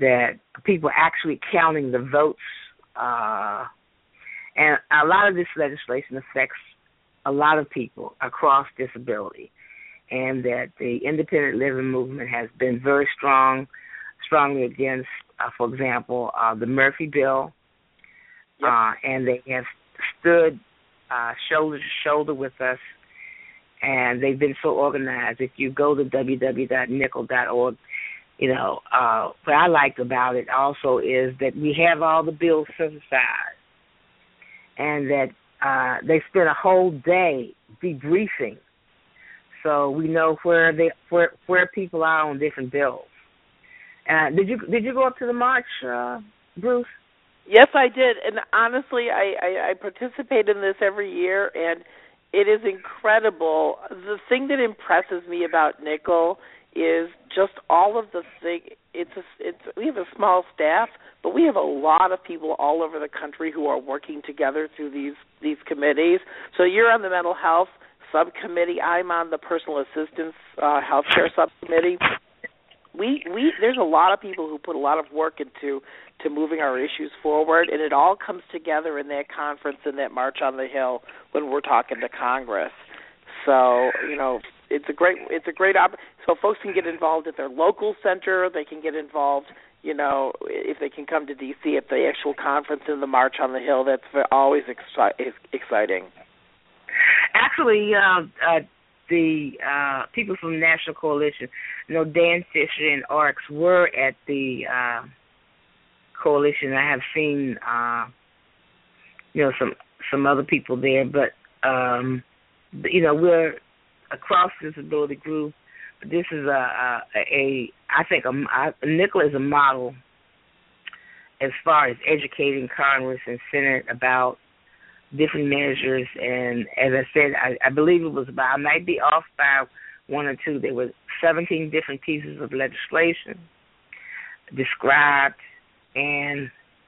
Speaker 2: that people are actually counting the votes, uh, and a lot of this legislation affects a lot of people across disability, and that the independent living movement has been very strong, strongly against, uh, for example, uh, the Murphy bill,
Speaker 3: yep.
Speaker 2: uh, and they have stood uh, shoulder to shoulder with us, and they've been so organized. If you go to w w w dot nickel dot org, you know, uh, what I liked about it also is that we have all the bills synthesized, and that uh, they spent a whole day debriefing, so we know where they where where people are on different bills. Uh, did you did you go up to the march, uh, Bruce?
Speaker 3: Yes, I did, and honestly, I, I, I participate in this every year, and it is incredible. The thing that impresses me about Nickel is just all of the thing. It's a, it's we have a small staff, but we have a lot of people all over the country who are working together through these these committees. So you're on the mental health subcommittee. I'm on the personal assistance uh, healthcare subcommittee. We we there's a lot of people who put a lot of work into to moving our issues forward, and it all comes together in that conference and that March on the Hill when we're talking to Congress. So, you know, it's a great it's a great op- so folks can get involved at their local center. They can get involved, you know, if they can come to D C at the actual conference and the March on the Hill. That's always exci- exciting.
Speaker 2: Actually, uh, uh, the uh, people from the National Coalition, you know, Dan Fisher and Arx were at the uh, coalition. I have seen, uh, you know, some some other people there, but um, you know, we're a cross disability group. But this is a, a, a I think a, a Nickel is a model as far as educating Congress and Senate about different measures. And as I said, I, I believe it was about, I might be off by one or two. There were seventeen different pieces of legislation described, and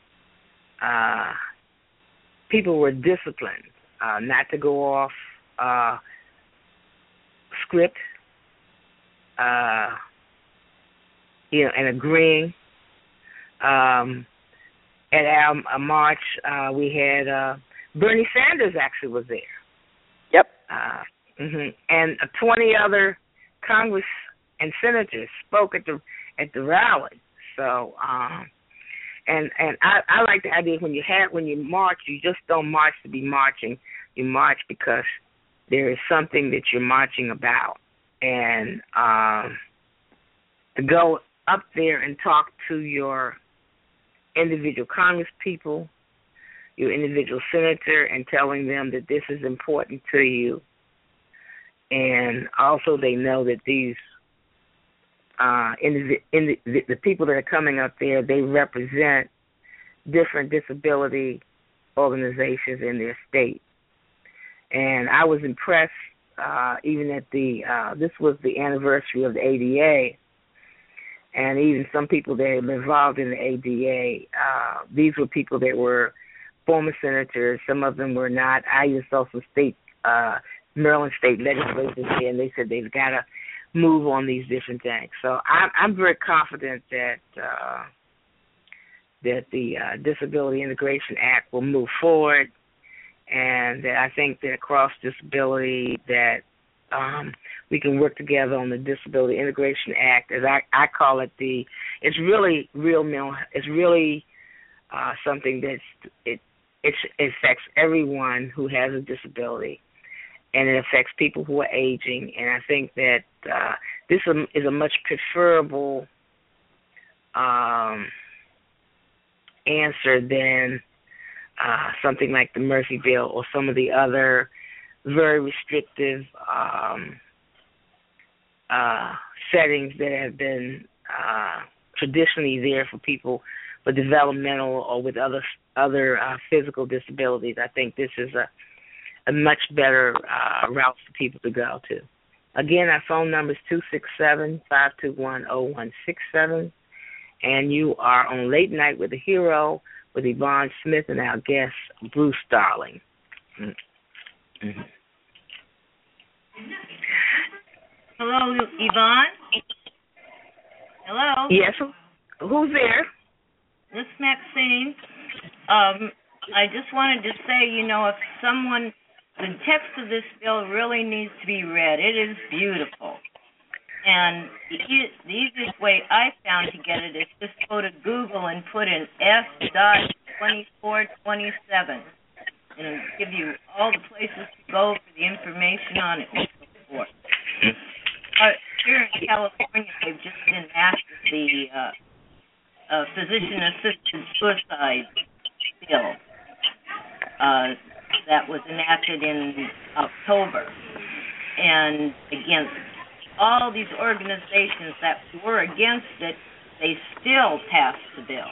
Speaker 2: uh, people were disciplined uh, not to go off uh, script, uh, you know, and agreeing. Um, at our, our march, uh, we had uh, Bernie Sanders actually was there.
Speaker 3: Yep.
Speaker 2: Uh, mm-hmm. And uh, twenty other Congress and senators spoke at the at the rally. So, um, and and I, I like the idea when you have when you march, you just don't march to be marching. You march because there is something that you're marching about, and um, to go up there and talk to your individual Congress people, your individual senator, and telling them that this is important to you. And also they know that these uh, in the, in the, the people that are coming up there, they represent different disability organizations in their state. And I was impressed, uh, even at the, uh, this was the anniversary of the A D A, and even some people that have been involved in the A D A, uh, these were people that were former senators. Some of them were not. I even saw some state, uh, Maryland state legislators here, and they said they've got to move on these different things. So I'm, I'm very confident that uh, that the uh, Disability Integration Act will move forward, and that I think that across disability that um, we can work together on the Disability Integration Act, as I, I call it. The it's really real mental. It's really uh, something that's it, it it affects everyone who has a disability, and it affects people who are aging. And I think that uh, this is a much preferable um, answer than uh, something like the Murphy Bill or some of the other very restrictive um, uh, settings that have been uh, traditionally there for people with developmental or with other other uh, physical disabilities. I think this is a, a much better uh, route for people to go to. Again, our phone number is two six seven, five two one, zero one six seven, and you are on Late Night with the Hero with Yvonne Smith and our guest, Bruce Starling. Mm-hmm.
Speaker 4: Hello, Yvonne? Hello?
Speaker 2: Yes. Who's there?
Speaker 4: This is Maxine. Um, I just wanted to say, you know, if someone, the text of this bill really needs to be read. It is beautiful. And the, e- the easiest way I found to get it is just go to Google and put in S dot twenty-four twenty-seven. And it'll give you all the places to go for the information on it and so forth. Uh, here in California, they've just enacted the uh, uh, physician-assisted suicide bill uh, that was enacted in October. And against all these organizations that were against it, they still passed the bill.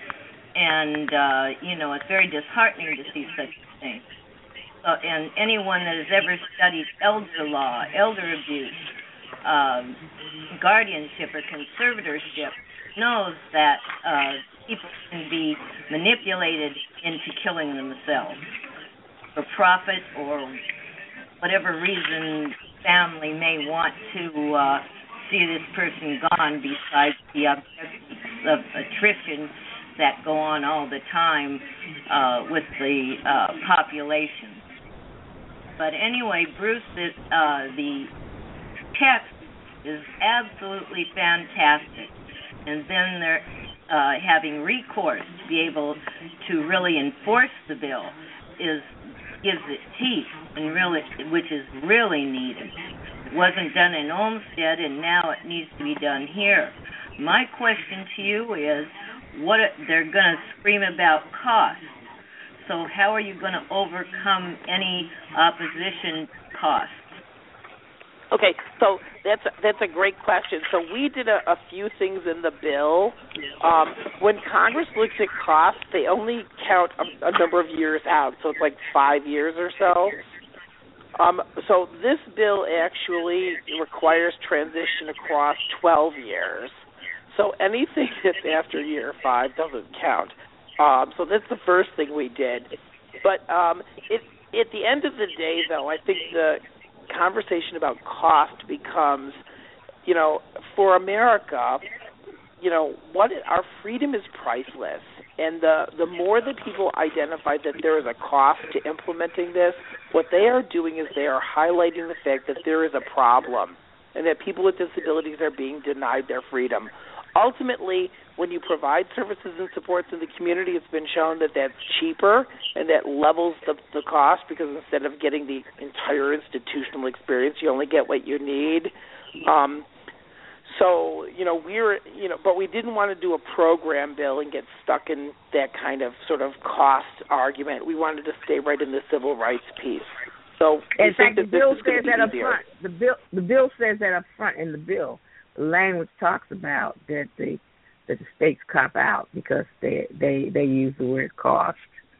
Speaker 4: And, uh, you know, it's very disheartening to see such a thing. So, and anyone that has ever studied elder law, elder abuse, um, guardianship or conservatorship knows that uh, people can be manipulated into killing themselves for profit or whatever reason family may want to uh, see this person gone, besides the objectives of attrition that go on all the time uh, with the uh, population. But anyway, Bruce, it, uh, the text is absolutely fantastic. And then they're uh, having recourse to be able to really enforce the bill is gives it teeth, and really, which is really needed. It wasn't done in Olmsted, and now it needs to be done here. My question to you is, what they're going to scream about cost. So how are you going to overcome any opposition costs?
Speaker 3: Okay, so that's a, that's a great question. So we did a, a few things in the bill. Um, when Congress looks at costs, they only count a, a number of years out, so it's like five years or so. Um, so this bill actually requires transition across twelve years. So anything that's after year five doesn't count. Um, so that's the first thing we did. But um, it, at the end of the day, though, I think the conversation about cost becomes, you know, for America, you know, what our freedom is priceless, and the the more that people identify that there is a cost to implementing this, what they are doing is they are highlighting the fact that there is a problem and that people with disabilities are being denied their freedom. Ultimately, when you provide services and supports in the community, it's been shown that that's cheaper and that levels the, the cost, because instead of getting the entire institutional experience, you only get what you need. Um, so, you know, we're, you know, but we didn't want to do a program bill and get stuck in that kind of sort of cost argument. We wanted to stay right in the civil rights piece. So,
Speaker 2: in fact, the
Speaker 3: that
Speaker 2: bill says
Speaker 3: that
Speaker 2: up front. The bill, the bill says that up front in the bill. The language talks about that the that the states cop out because they they, they use the word cost.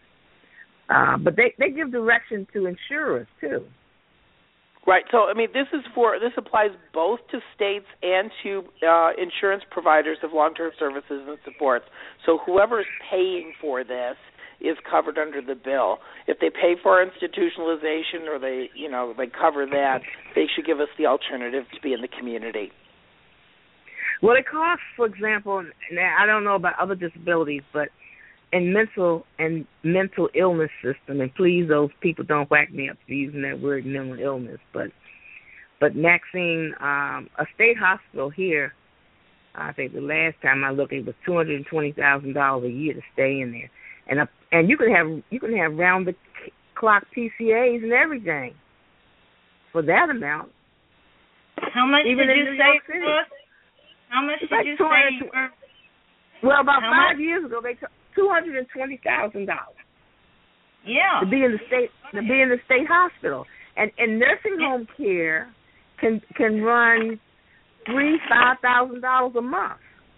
Speaker 2: Uh, but they, they give direction to insurers too.
Speaker 3: Right. So I mean, this is for this applies both to states and to uh, insurance providers of long-term services and supports. So whoever is paying for this is covered under the bill. If they pay for institutionalization or they you know they cover that, they should give us the alternative to be in the community.
Speaker 2: Well, it costs, for example, now I don't know about other disabilities, but in mental and mental illness system, and please, those people don't whack me up for using that word, mental illness, but but Maxine, um, a state hospital here, I think the last time I looked, it was two hundred and twenty thousand dollars a year to stay in there, and a, and you can have you can have round the clock P C As and everything for that amount.
Speaker 4: How much
Speaker 2: Even
Speaker 4: did
Speaker 2: in
Speaker 4: you
Speaker 2: New
Speaker 4: say
Speaker 2: York City.
Speaker 4: How much
Speaker 2: It's
Speaker 4: did
Speaker 2: like
Speaker 4: you say? Were,
Speaker 2: well, about
Speaker 4: how
Speaker 2: five
Speaker 4: much?
Speaker 2: years ago, they took two hundred and twenty thousand dollars.
Speaker 4: Yeah.
Speaker 2: To be in the state, to be in the state hospital, and and nursing home care can can run three five thousand dollars a month.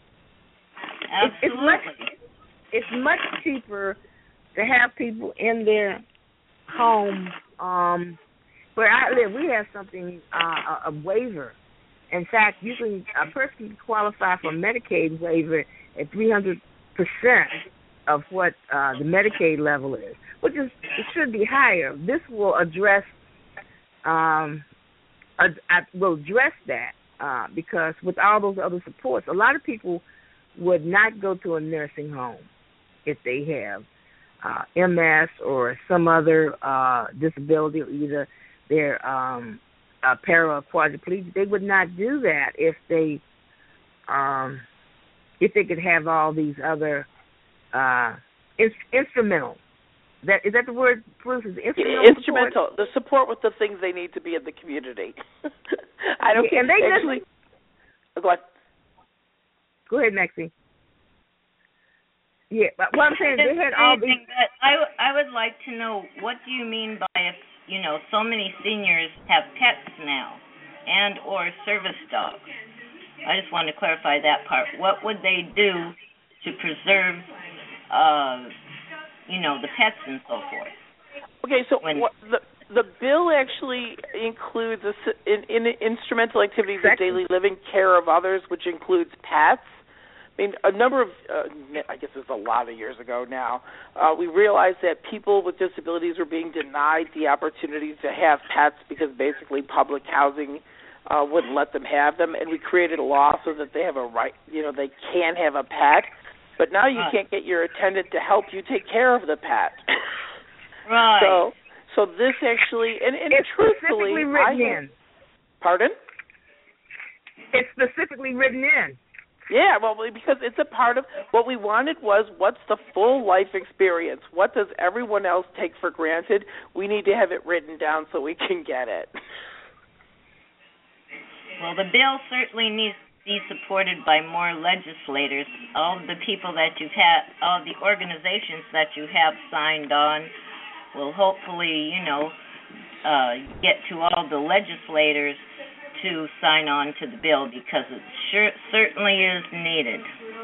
Speaker 4: Absolutely.
Speaker 2: It's, it's much it's much cheaper to have people in their home. Um, where I live, we have something uh, a, a waiver. In fact, you can a person can qualify for a Medicaid waiver at three hundred percent of what uh, the Medicaid level is, which is it should be higher. This will address um, uh, will address that uh, because with all those other supports, a lot of people would not go to a nursing home if they have uh, M S or some other uh, disability, or either they're um, a para or quadriplegic. They would not do that if they um, if they could have all these other uh, in- instrumental. That is that the word, Bruce? Is instrumental?
Speaker 3: Instrumental.
Speaker 2: Support?
Speaker 3: The support with the things they need to be in the community. I don't
Speaker 2: yeah, and they
Speaker 3: actually.
Speaker 2: Just,
Speaker 3: oh, go on.
Speaker 2: Go ahead, Maxine. Yeah, but what I'm saying, they had all these.
Speaker 4: But I, w- I would like to know, what do you mean by if, you know, so many seniors have pets now and or service dogs? I just want to clarify that part. What would they do to preserve, uh, you know, the pets and so forth?
Speaker 3: Okay, so
Speaker 4: when,
Speaker 3: what, the the bill actually includes a, in, in instrumental activities of daily living, care of others, which includes pets. I mean, a number of, uh, I guess it was a lot of years ago now, uh, we realized that people with disabilities were being denied the opportunity to have pets because basically public housing uh, wouldn't let them have them, and we created a law so that they have a right, you know, they can have a pet, but now you can't get your attendant to help you take care of the pet.
Speaker 4: Right.
Speaker 3: So, so this actually, and, and
Speaker 2: it's
Speaker 3: truthfully,
Speaker 2: specifically written
Speaker 3: I,
Speaker 2: in.
Speaker 3: Pardon?
Speaker 2: It's specifically written in.
Speaker 3: Yeah, well, because it's a part of what we wanted was what's the full life experience? What does everyone else take for granted? We need to have it written down so we can get it.
Speaker 4: Well, the bill certainly needs to be supported by more legislators. All of the people that you've had, all of the organizations that you have signed on will hopefully, you know, uh, get to all the legislators to sign on to the bill, because it sure certainly is needed.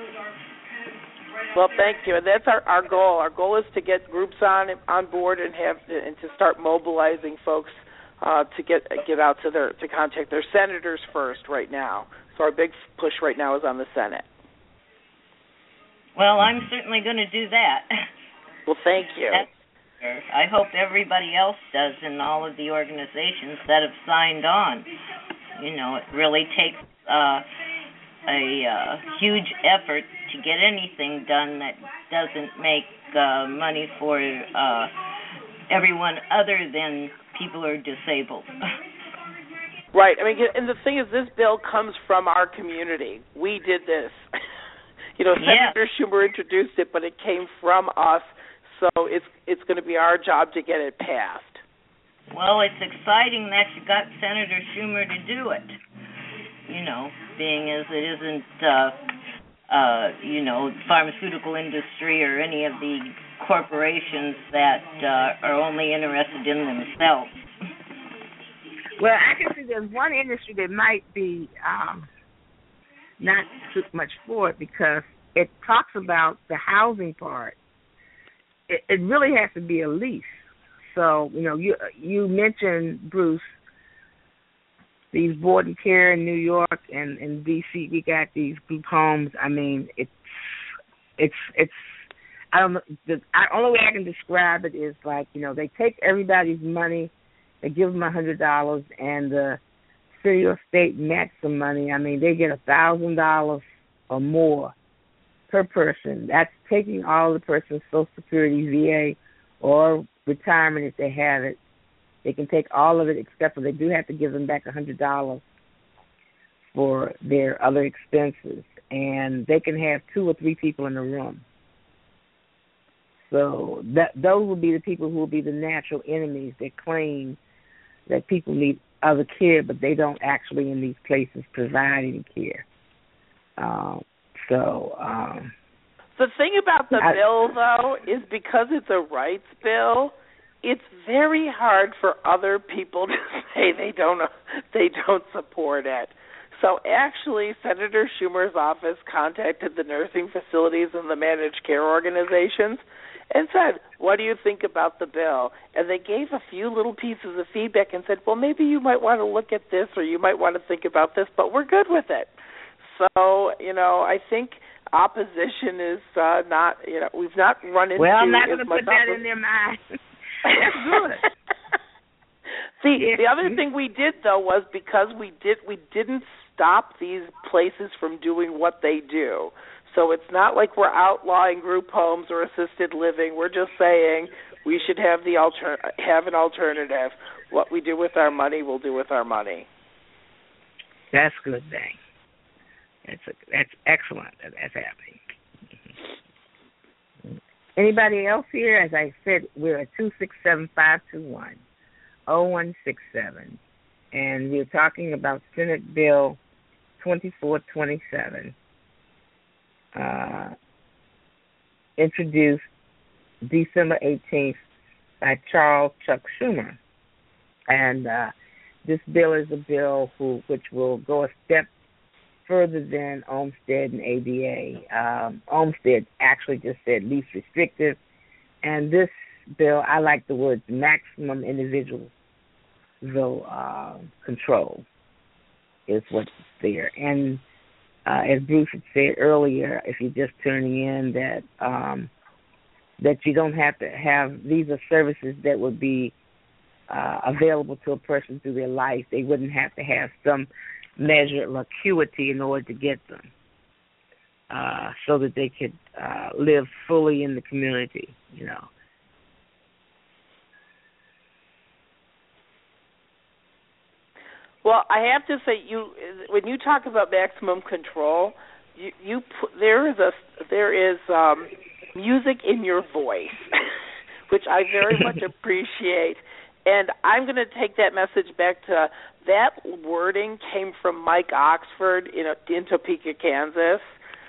Speaker 3: Well, thank you. And that's our, our goal. Our goal is to get groups on on board and have and to start mobilizing folks uh, to get get out to their to contact their senators first right now. So our big push right now is on the Senate.
Speaker 4: Well, I'm certainly going to do that.
Speaker 3: Well, thank you.
Speaker 4: That's, I hope everybody else does in all of the organizations that have signed on. You know, it really takes uh, a uh, huge effort to get anything done that doesn't make uh, money for uh, everyone other than people who are disabled.
Speaker 3: Right. I mean, and the thing is, this bill comes from our community. We did this. You know,
Speaker 4: Yeah.
Speaker 3: Senator Schumer introduced it, but it came from us, so it's it's going to be our job to get it passed.
Speaker 4: Well, it's exciting that you got Senator Schumer to do it, you know, being as it isn't, uh, uh, you know, pharmaceutical industry or any of the corporations that uh, are only interested in themselves.
Speaker 2: Well, I can see there's one industry that might be um, not too much for it, because it talks about the housing part. It, it really has to be a lease. So, you know, you you mentioned, Bruce, these board and care in New York and in D C. We got these group homes. I mean, it's it's it's. I don't know. The I, only way I can describe it is like, you know, they take everybody's money, they give them a hundred dollars, and the city or state match some money. I mean, they get a thousand dollars or more per person. That's taking all the person's Social Security, V A, or retirement if they have it. They can take all of it, except for they do have to give them back a hundred dollars for their other expenses, and they can have two or three people in the room. So that those will be the people who will be the natural enemies that claim that people need other care, but they don't actually in these places provide any care. Um, so. Um,
Speaker 3: The thing about the
Speaker 2: I,
Speaker 3: bill, though, is because it's a rights bill, it's very hard for other people to say they don't they don't support it. So actually, Senator Schumer's office contacted the nursing facilities and the managed care organizations and said, what do you think about the bill? And they gave a few little pieces of feedback and said, well, maybe you might want to look at this or you might want to think about this, but we're good with it. So, you know, I think opposition is uh, not, you know, we've not run into.
Speaker 2: Well, I'm not going to
Speaker 3: as
Speaker 2: put
Speaker 3: much
Speaker 2: that
Speaker 3: oppos-
Speaker 2: in their mind. That's good.
Speaker 3: See,
Speaker 2: Yeah.
Speaker 3: the other thing we did though was because we did we didn't stop these places from doing what they do. So it's not like we're outlawing group homes or assisted living. We're just saying we should have the alter- have an alternative. What we do with our money, we'll do with our money.
Speaker 2: That's a good thing. That's a, that's excellent that that's happening. Anybody else here? As I said, we're at two six seven, five two one, zero one six seven, and we're talking about Senate Bill twenty-four twenty-seven, uh, introduced December eighteenth by Charles Chuck Schumer. And uh, this bill is a bill who, which will go a step further than Olmstead and A D A. Um, Olmstead actually just said least restrictive, and this bill, I like the words maximum individual uh, control is what's there. And uh, as Bruce had said earlier, if you're just turning in, that um, that you don't have to have, these are services that would be uh, available to a person through their life. They wouldn't have to have some measure of acuity in order to get them, uh, so that they could uh, live fully in the community, you know.
Speaker 3: Well, I have to say, you when you talk about maximum control, you, you put, there is a there is um, music in your voice, which I very much appreciate. And I'm going to take that message back to that wording came from Mike Oxford in, in Topeka, Kansas.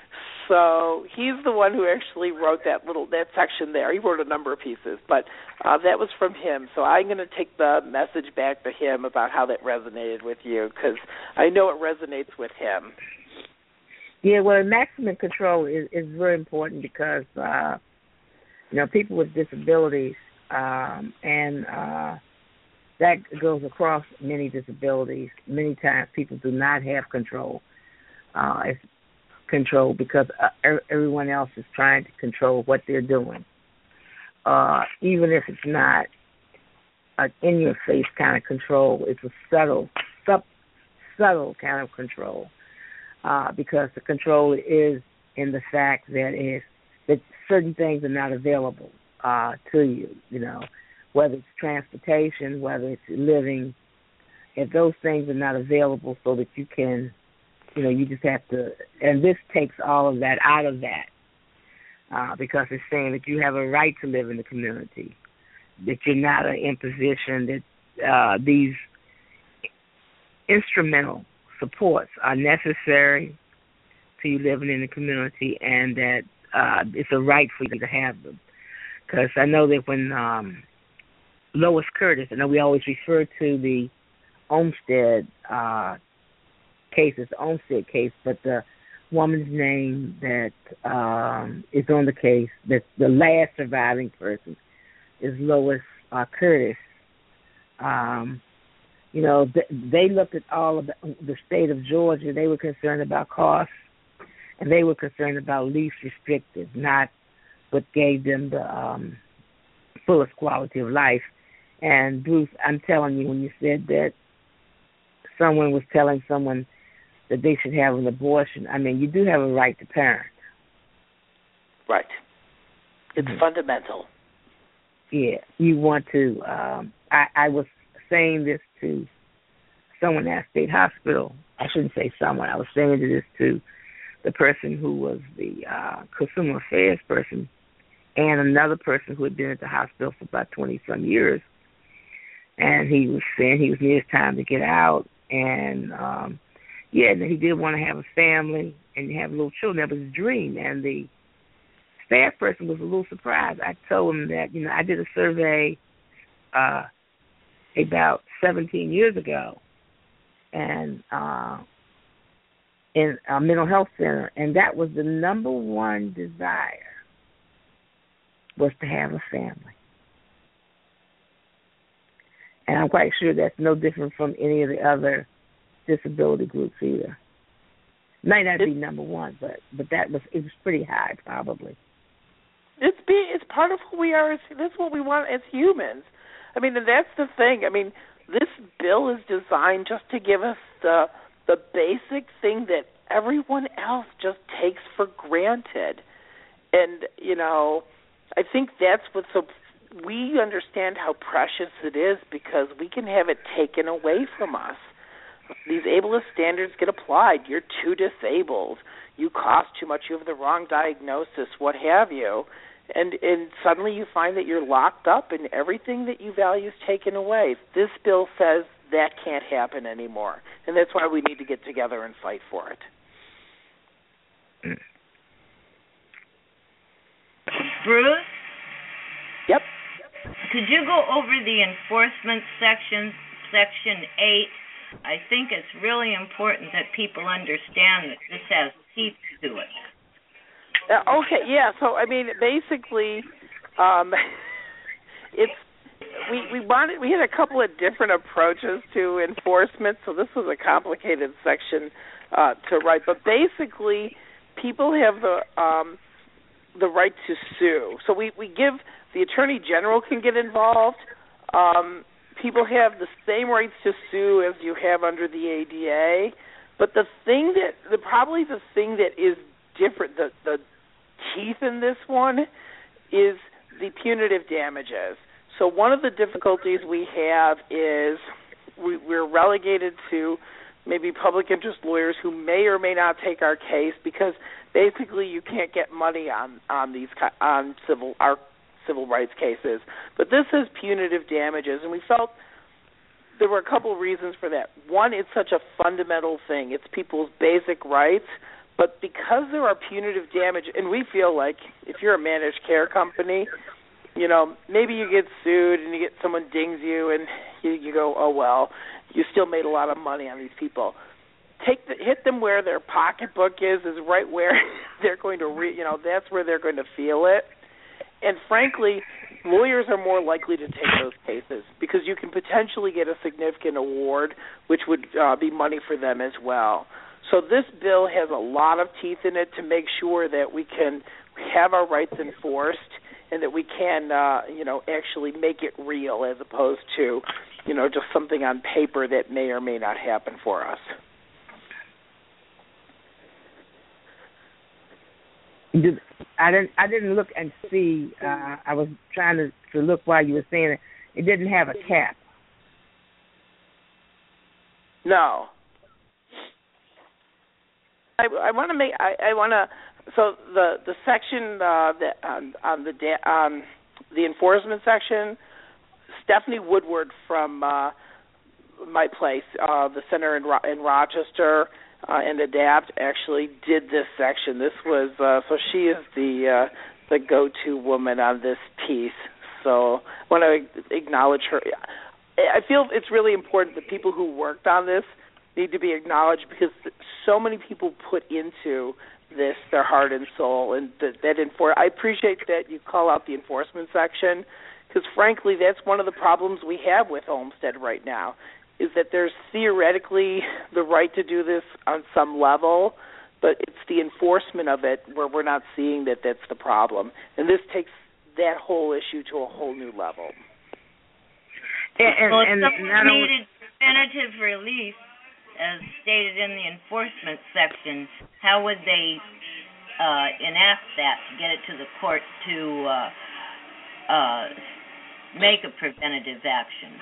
Speaker 3: So he's the one who actually wrote that little that section there. He wrote a number of pieces, but uh, that was from him. So I'm going to take the message back to him about how that resonated with you, because I know it resonates with him.
Speaker 2: Yeah, well, maximum control is, is very important because, uh, you know, people with disabilities, um, and uh, that goes across many disabilities. Many times people do not have control. Uh, it's control because uh, everyone else is trying to control what they're doing, uh, even if it's not an in-your-face kind of control. It's a subtle, sub, subtle kind of control, uh, because the control is in the fact that is that certain things are not available uh, to you. You know, whether it's transportation, whether it's living. If those things are not available, so that you can. You know, you just have to, and this takes all of that out of that, uh, because it's saying that you have a right to live in the community, that you're not an imposition, that uh, these instrumental supports are necessary to you living in the community, and that uh, it's a right for you to have them. Because I know that when um, Lois Curtis, I know we always refer to the Olmstead uh case, it's the Olmstead case, but the woman's name that um, is on the case, that the last surviving person is Lois uh, Curtis. Um, you know, th- they looked at all of the, the state of Georgia. They were concerned about costs, and they were concerned about least restrictive, not what gave them the um, fullest quality of life. And Bruce, I'm telling you, when you said that someone was telling someone that they should have an abortion, I mean, you do have a right to parent.
Speaker 3: Right. It's
Speaker 2: mm-hmm.
Speaker 3: fundamental.
Speaker 2: Yeah. You want to, um, I, I was saying this to someone at State Hospital. I shouldn't say someone. I was saying this to the person who was the uh, consumer affairs person and another person who had been at the hospital for about twenty-some years. And he was saying he was near his time to get out. And, um, yeah, and he did want to have a family and have little children. That was his dream. And the staff person was a little surprised. I told him that, you know, I did a survey uh, about seventeen years ago and uh, in a mental health center, and that was the number one desire was to have a family. And I'm quite sure that's no different from any of the other disability groups either. Might not be number one, but but that was it was pretty high probably.
Speaker 3: It's be it's part of who we are. As, that's what we want as humans. I mean, and that's the thing. I mean, this bill is designed just to give us the the basic thing that everyone else just takes for granted. And, you know, I think that's what's so, we understand how precious it is because we can have it taken away from us. These ableist standards get applied. You're too disabled. You cost too much. You have the wrong diagnosis, what have you. And and suddenly you find that you're locked up and everything that you value is taken away. This bill says that can't happen anymore. And that's why we need to get together and fight for it.
Speaker 4: Bruce?
Speaker 3: Yep.
Speaker 4: Could you go over the enforcement section, section eight? I think it's really important that people understand that this has teeth to it.
Speaker 3: Uh, okay, yeah. So I mean, basically, um, it's we we wanted we had a couple of different approaches to enforcement. So this was a complicated section uh, to write, but basically, people have the um, the right to sue. So we we give the Attorney General can get involved. Um, people have the same rights to sue as you have under the A D A, but the thing that the probably the thing that is different, the the teeth in this one is the punitive damages. So one of the difficulties we have is we, we're relegated to maybe public interest lawyers who may or may not take our case because basically you can't get money on on these on civil our civil rights cases. But this is punitive damages, and we felt there were a couple of reasons for that. One, it's such a fundamental thing. It's people's basic rights. But because there are punitive damage, and we feel like if you're a managed care company, you know, maybe you get sued and you get someone dings you and you, you go, oh, well, you still made a lot of money on these people. Take the, hit them where their pocketbook is, is right where they're going to, re, you know, that's where they're going to feel it. And frankly, lawyers are more likely to take those cases because you can potentially get a significant award, which would uh, be money for them as well. So this bill has a lot of teeth in it to make sure that we can have our rights enforced and that we can, uh, you know, actually make it real as opposed to, you know, just something on paper that may or may not happen for us.
Speaker 2: I didn't. I didn't look and see. Uh, I was trying to, to look while you were saying it. It didn't have a cap.
Speaker 3: No. I, I want to make. I, I want to. So the the section uh, that on, on the da- on the enforcement section, Stephanie Woodward from uh, my place, uh, the center in, Ro- in Rochester, uh, and ADAPT actually did this section. This was uh, so she is the uh, the go-to woman on this piece. So I want to acknowledge her. I feel it's really important that people who worked on this need to be acknowledged because so many people put into this their heart and soul, and that, that enfor- I appreciate that you call out the enforcement section because, frankly, that's one of the problems we have with Olmstead right now is that there's theoretically the right to do this on some level, but it's the enforcement of it where we're not seeing that that's the problem. And this takes that whole issue to a whole new level.
Speaker 4: And, and, well, if and someone needed definitive relief, as stated in the enforcement section, how would they uh, enact that to get it to the court to uh, uh, make a preventative action?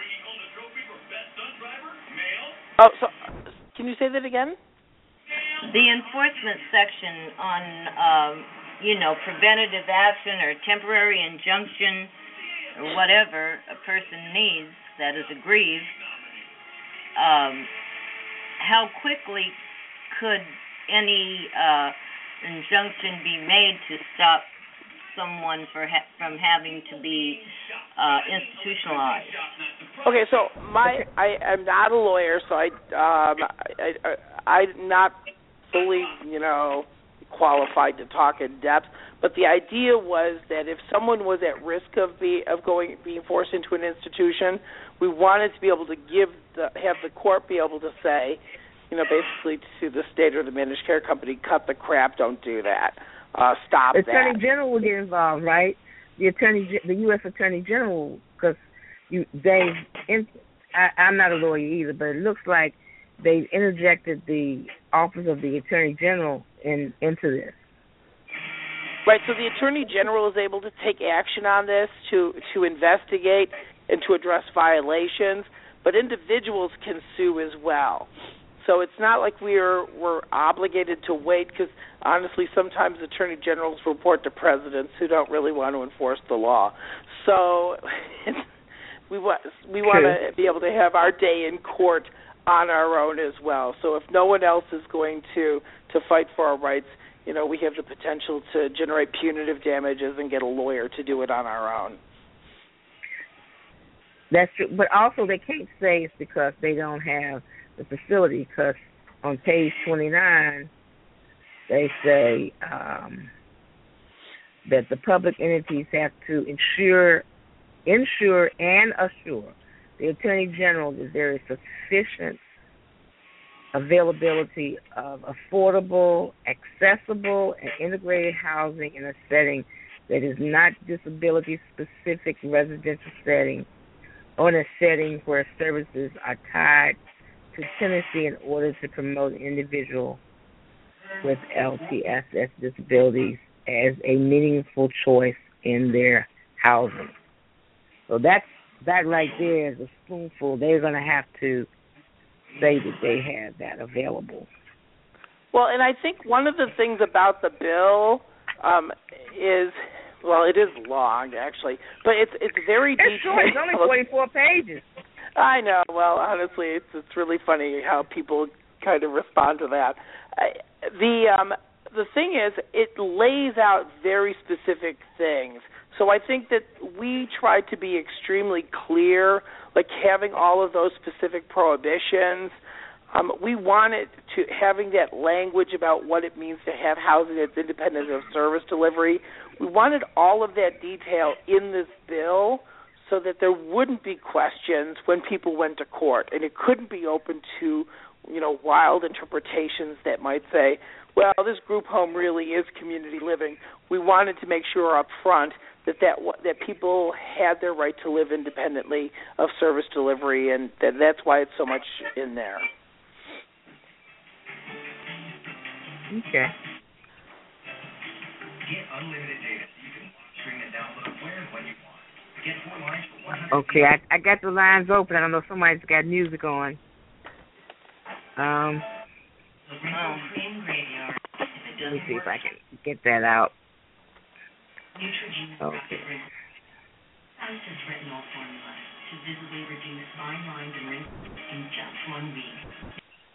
Speaker 3: Oh, so can you say that again?
Speaker 4: The enforcement section on, um, you know, preventative action or temporary injunction or whatever a person needs that is aggrieved, um, how quickly could any uh, injunction be made to stop someone for ha- from having to be uh, institutionalized?
Speaker 3: Okay, so my I am not a lawyer, so I um, I, I I'm not fully you know qualified to talk in depth. But the idea was that if someone was at risk of be of going being forced into an institution, we wanted to be able to give the have the court be able to say, you know, basically to the state or the managed care company, cut the crap, don't do that, uh, stop
Speaker 2: the
Speaker 3: that.
Speaker 2: Attorney General will get involved, right? The attorney, the U S Attorney General, because you they. In, I, I'm not a lawyer either, but it looks like they interjected the Office of the Attorney General in into this?
Speaker 3: Right, so the Attorney General is able to take action on this to, to investigate and to address violations, but individuals can sue as well. So it's not like we're we're obligated to wait, because honestly, sometimes Attorney Generals report to presidents who don't really want to enforce the law. So we want we want to be able to have our day in court on our own as well. So if no one else is going to to fight for our rights, you know, we have the potential to generate punitive damages and get a lawyer to do it on our own.
Speaker 2: That's true, but also they can't say it's because they don't have the facility, because on page twenty-nine they say um, that the public entities have to ensure, ensure and assure the Attorney General that there is sufficient availability of affordable, accessible, and integrated housing in a setting that is not disability-specific residential setting, or in a setting where services are tied to tenancy in order to promote an individual with L T S S disabilities as a meaningful choice in their housing. So that's, that right there is a spoonful. They're going to have to say that they have that available.
Speaker 3: Well, and I think one of the things about the bill um, is, well, it is long actually, but it's it's very
Speaker 2: it's
Speaker 3: detailed.
Speaker 2: Short. It's only forty-four pages.
Speaker 3: I know. Well, honestly, it's it's really funny how people kind of respond to that. I, the um, the thing is, it lays out very specific things. So I think that we try to be extremely clear, like having all of those specific prohibitions. Um, we wanted to having that language about what it means to have housing that's independent of service delivery. We wanted all of that detail in this bill so that there wouldn't be questions when people went to court, and it couldn't be open to, you know, wild interpretations that might say, well, this group home really is community living. We wanted to make sure up front that that, that people had their right to live independently of service delivery, and that that's why it's so much in there.
Speaker 2: Okay.
Speaker 5: Get unlimited data. You can stream and download where and when you want. Get four lines for one hundred.
Speaker 2: Okay, I, I got the lines open. I don't know if somebody's got music on. Um, let me see if I can get that out. Okay.
Speaker 5: House has written all formulas to visibly reduce fine lines and wrinkles in just one week.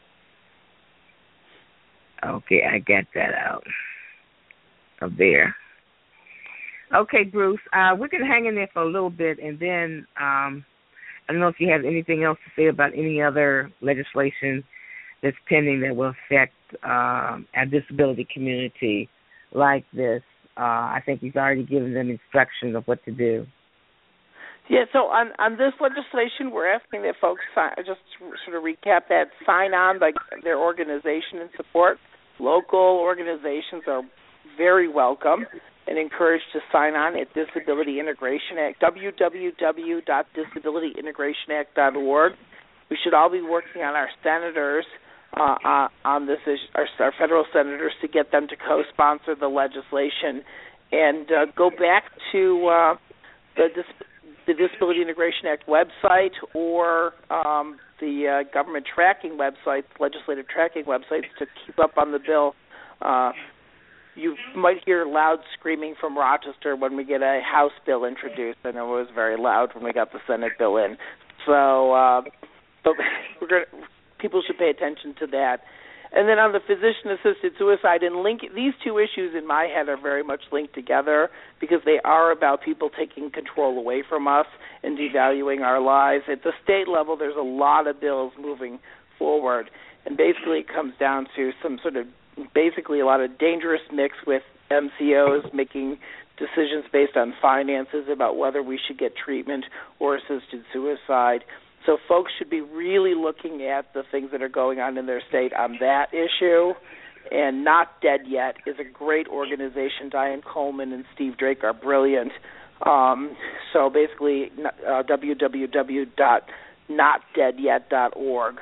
Speaker 2: Okay, I got that out of there. Okay, Bruce, uh, we can hang in there for a little bit, and then um, I don't know if you have anything else to say about any other legislation that's pending that will affect um, our disability community like this. Uh, I think you've already given them instructions of what to do.
Speaker 3: Yeah, so on, on this legislation, we're asking that folks sign, just sort of recap that, sign on like their organization and support. Local organizations are very welcome and encouraged to sign on at Disability Integration Act, w w w dot disability integration act dot org. We should all be working on our senators uh, uh, on this issue, our, our federal senators, to get them to co-sponsor the legislation and uh, go back to uh, the, Dis- the Disability Integration Act website or um, the uh, government tracking websites, legislative tracking websites, to keep up on the bill. Uh, you might hear loud screaming from Rochester when we get a House bill introduced. I know it was very loud when we got the Senate bill in. So, uh, but we're gonna, people should pay attention to that. And then on the physician-assisted suicide, and link these two issues in my head are very much linked together because they are about people taking control away from us and devaluing our lives. At the state level, there's a lot of bills moving forward, and basically it comes down to some sort of basically a lot of dangerous mix with M C Os making decisions based on finances about whether we should get treatment or assisted suicide. So folks should be really looking at the things that are going on in their state on that issue. And Not Dead Yet is a great organization. Diane Coleman and Steve Drake are brilliant. Um, so basically, uh, w w w dot not dead yet dot org.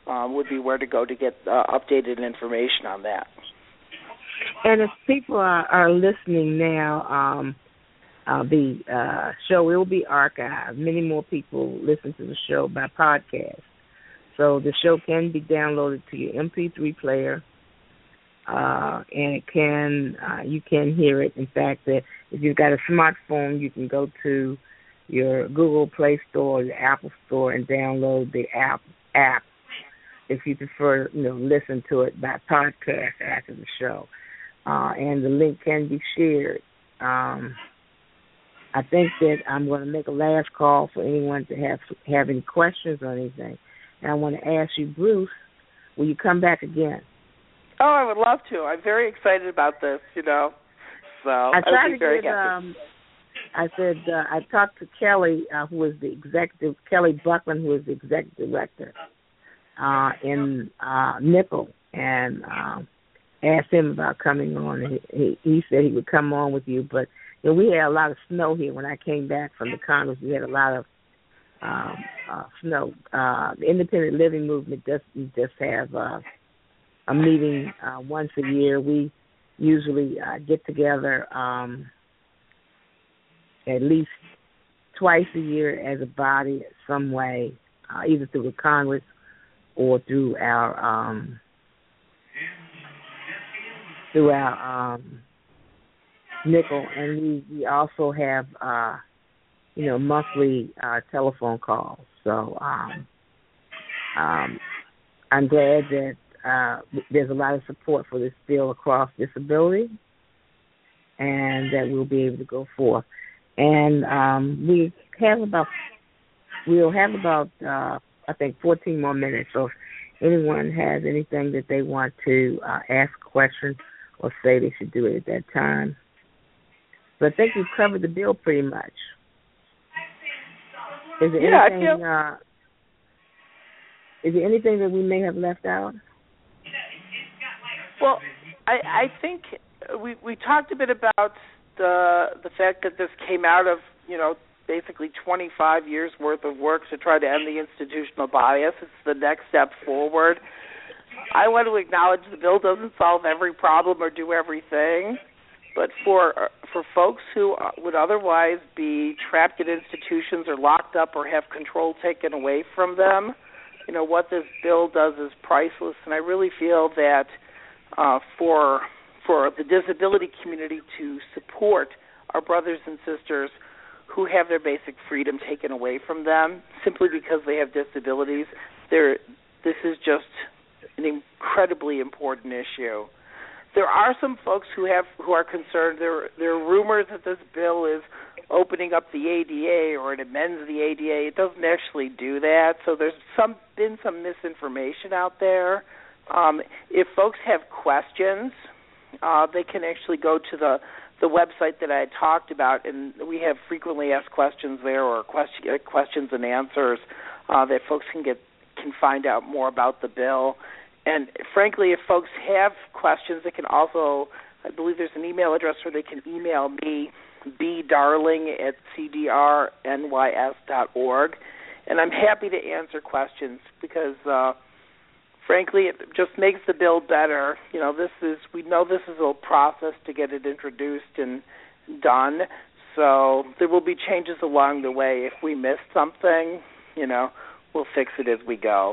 Speaker 3: um, would be where to go to get uh, updated information on that.
Speaker 2: And if people are, are listening now, um, uh, the uh, show will be archived. Many more people listen to the show by podcast. So the show can be downloaded to your M P three player, uh, and it can uh, you can hear it. In fact, uh, if you've got a smartphone, you can go to your Google Play Store or your Apple Store and download the app app if you prefer, you know, listen to it by podcast after the show. Uh, and the link can be shared. Um, I think that I'm going to make a last call for anyone to have have any questions or anything. And I want to ask you, Bruce, will you come back again?
Speaker 3: Oh, I would love to. I'm very excited about this, you know. So
Speaker 2: I tried to
Speaker 3: very
Speaker 2: get,
Speaker 3: happy.
Speaker 2: um, I said, uh, I talked to Kelly, uh, who is the executive, Kelly Buckland, who is the executive director uh, in uh, Nickel, and um, asked him about coming on. And he, he, he said he would come on with you, but you know, we had a lot of snow here when I came back from the Congress. We had a lot of um, uh, snow. Uh, the Independent Living Movement doesn't just have uh, a meeting uh, once a year. We usually uh, get together um, at least twice a year as a body some way, uh, either through the Congress or through our um, through our um, Nickel, and we, we also have uh, you know monthly uh, telephone calls. So um, um, I'm glad that uh, there's a lot of support for this bill across disability, and that we'll be able to go forth. And um, we have about we'll have about uh, I think fourteen more minutes. So if anyone has anything that they want to uh, ask questions or say, they should do it at that time. But I think we've covered the bill pretty much. Is there
Speaker 3: yeah,
Speaker 2: anything?
Speaker 3: I feel...
Speaker 2: Uh, is there anything that we may have left out?
Speaker 3: Well, I, I think we we talked a bit about the the fact that this came out of, you know, basically twenty-five years worth of work to try to end the institutional bias. It's the next step forward. I want to acknowledge the bill doesn't solve every problem or do everything, but for for folks who would otherwise be trapped in institutions or locked up or have control taken away from them, you know, what this bill does is priceless. And I really feel that uh, for for the disability community to support our brothers and sisters who have their basic freedom taken away from them simply because they have disabilities, there this is just an incredibly important issue. There are some folks who have who are concerned. There, there are rumors that this bill is opening up the A D A or it amends the A D A. It doesn't actually do that. So there's some been some misinformation out there. Um, if folks have questions, uh, they can actually go to the the website that I had talked about, and we have frequently asked questions there, or question, questions and answers uh, that folks can get can find out more about the bill. And frankly, if folks have questions, they can also, I believe there's an email address where they can email me, bdarling at c d r n y s dot org, and I'm happy to answer questions because, uh, frankly, it just makes the bill better. You know, this is we know this is a process to get it introduced and done, so there will be changes along the way. If we miss something, you know, we'll fix it as we go.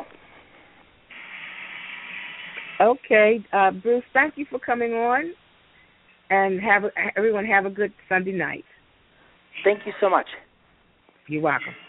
Speaker 2: Okay, uh, Bruce, thank you for coming on, and have everyone have a good Sunday night.
Speaker 3: Thank you so much.
Speaker 2: You're welcome.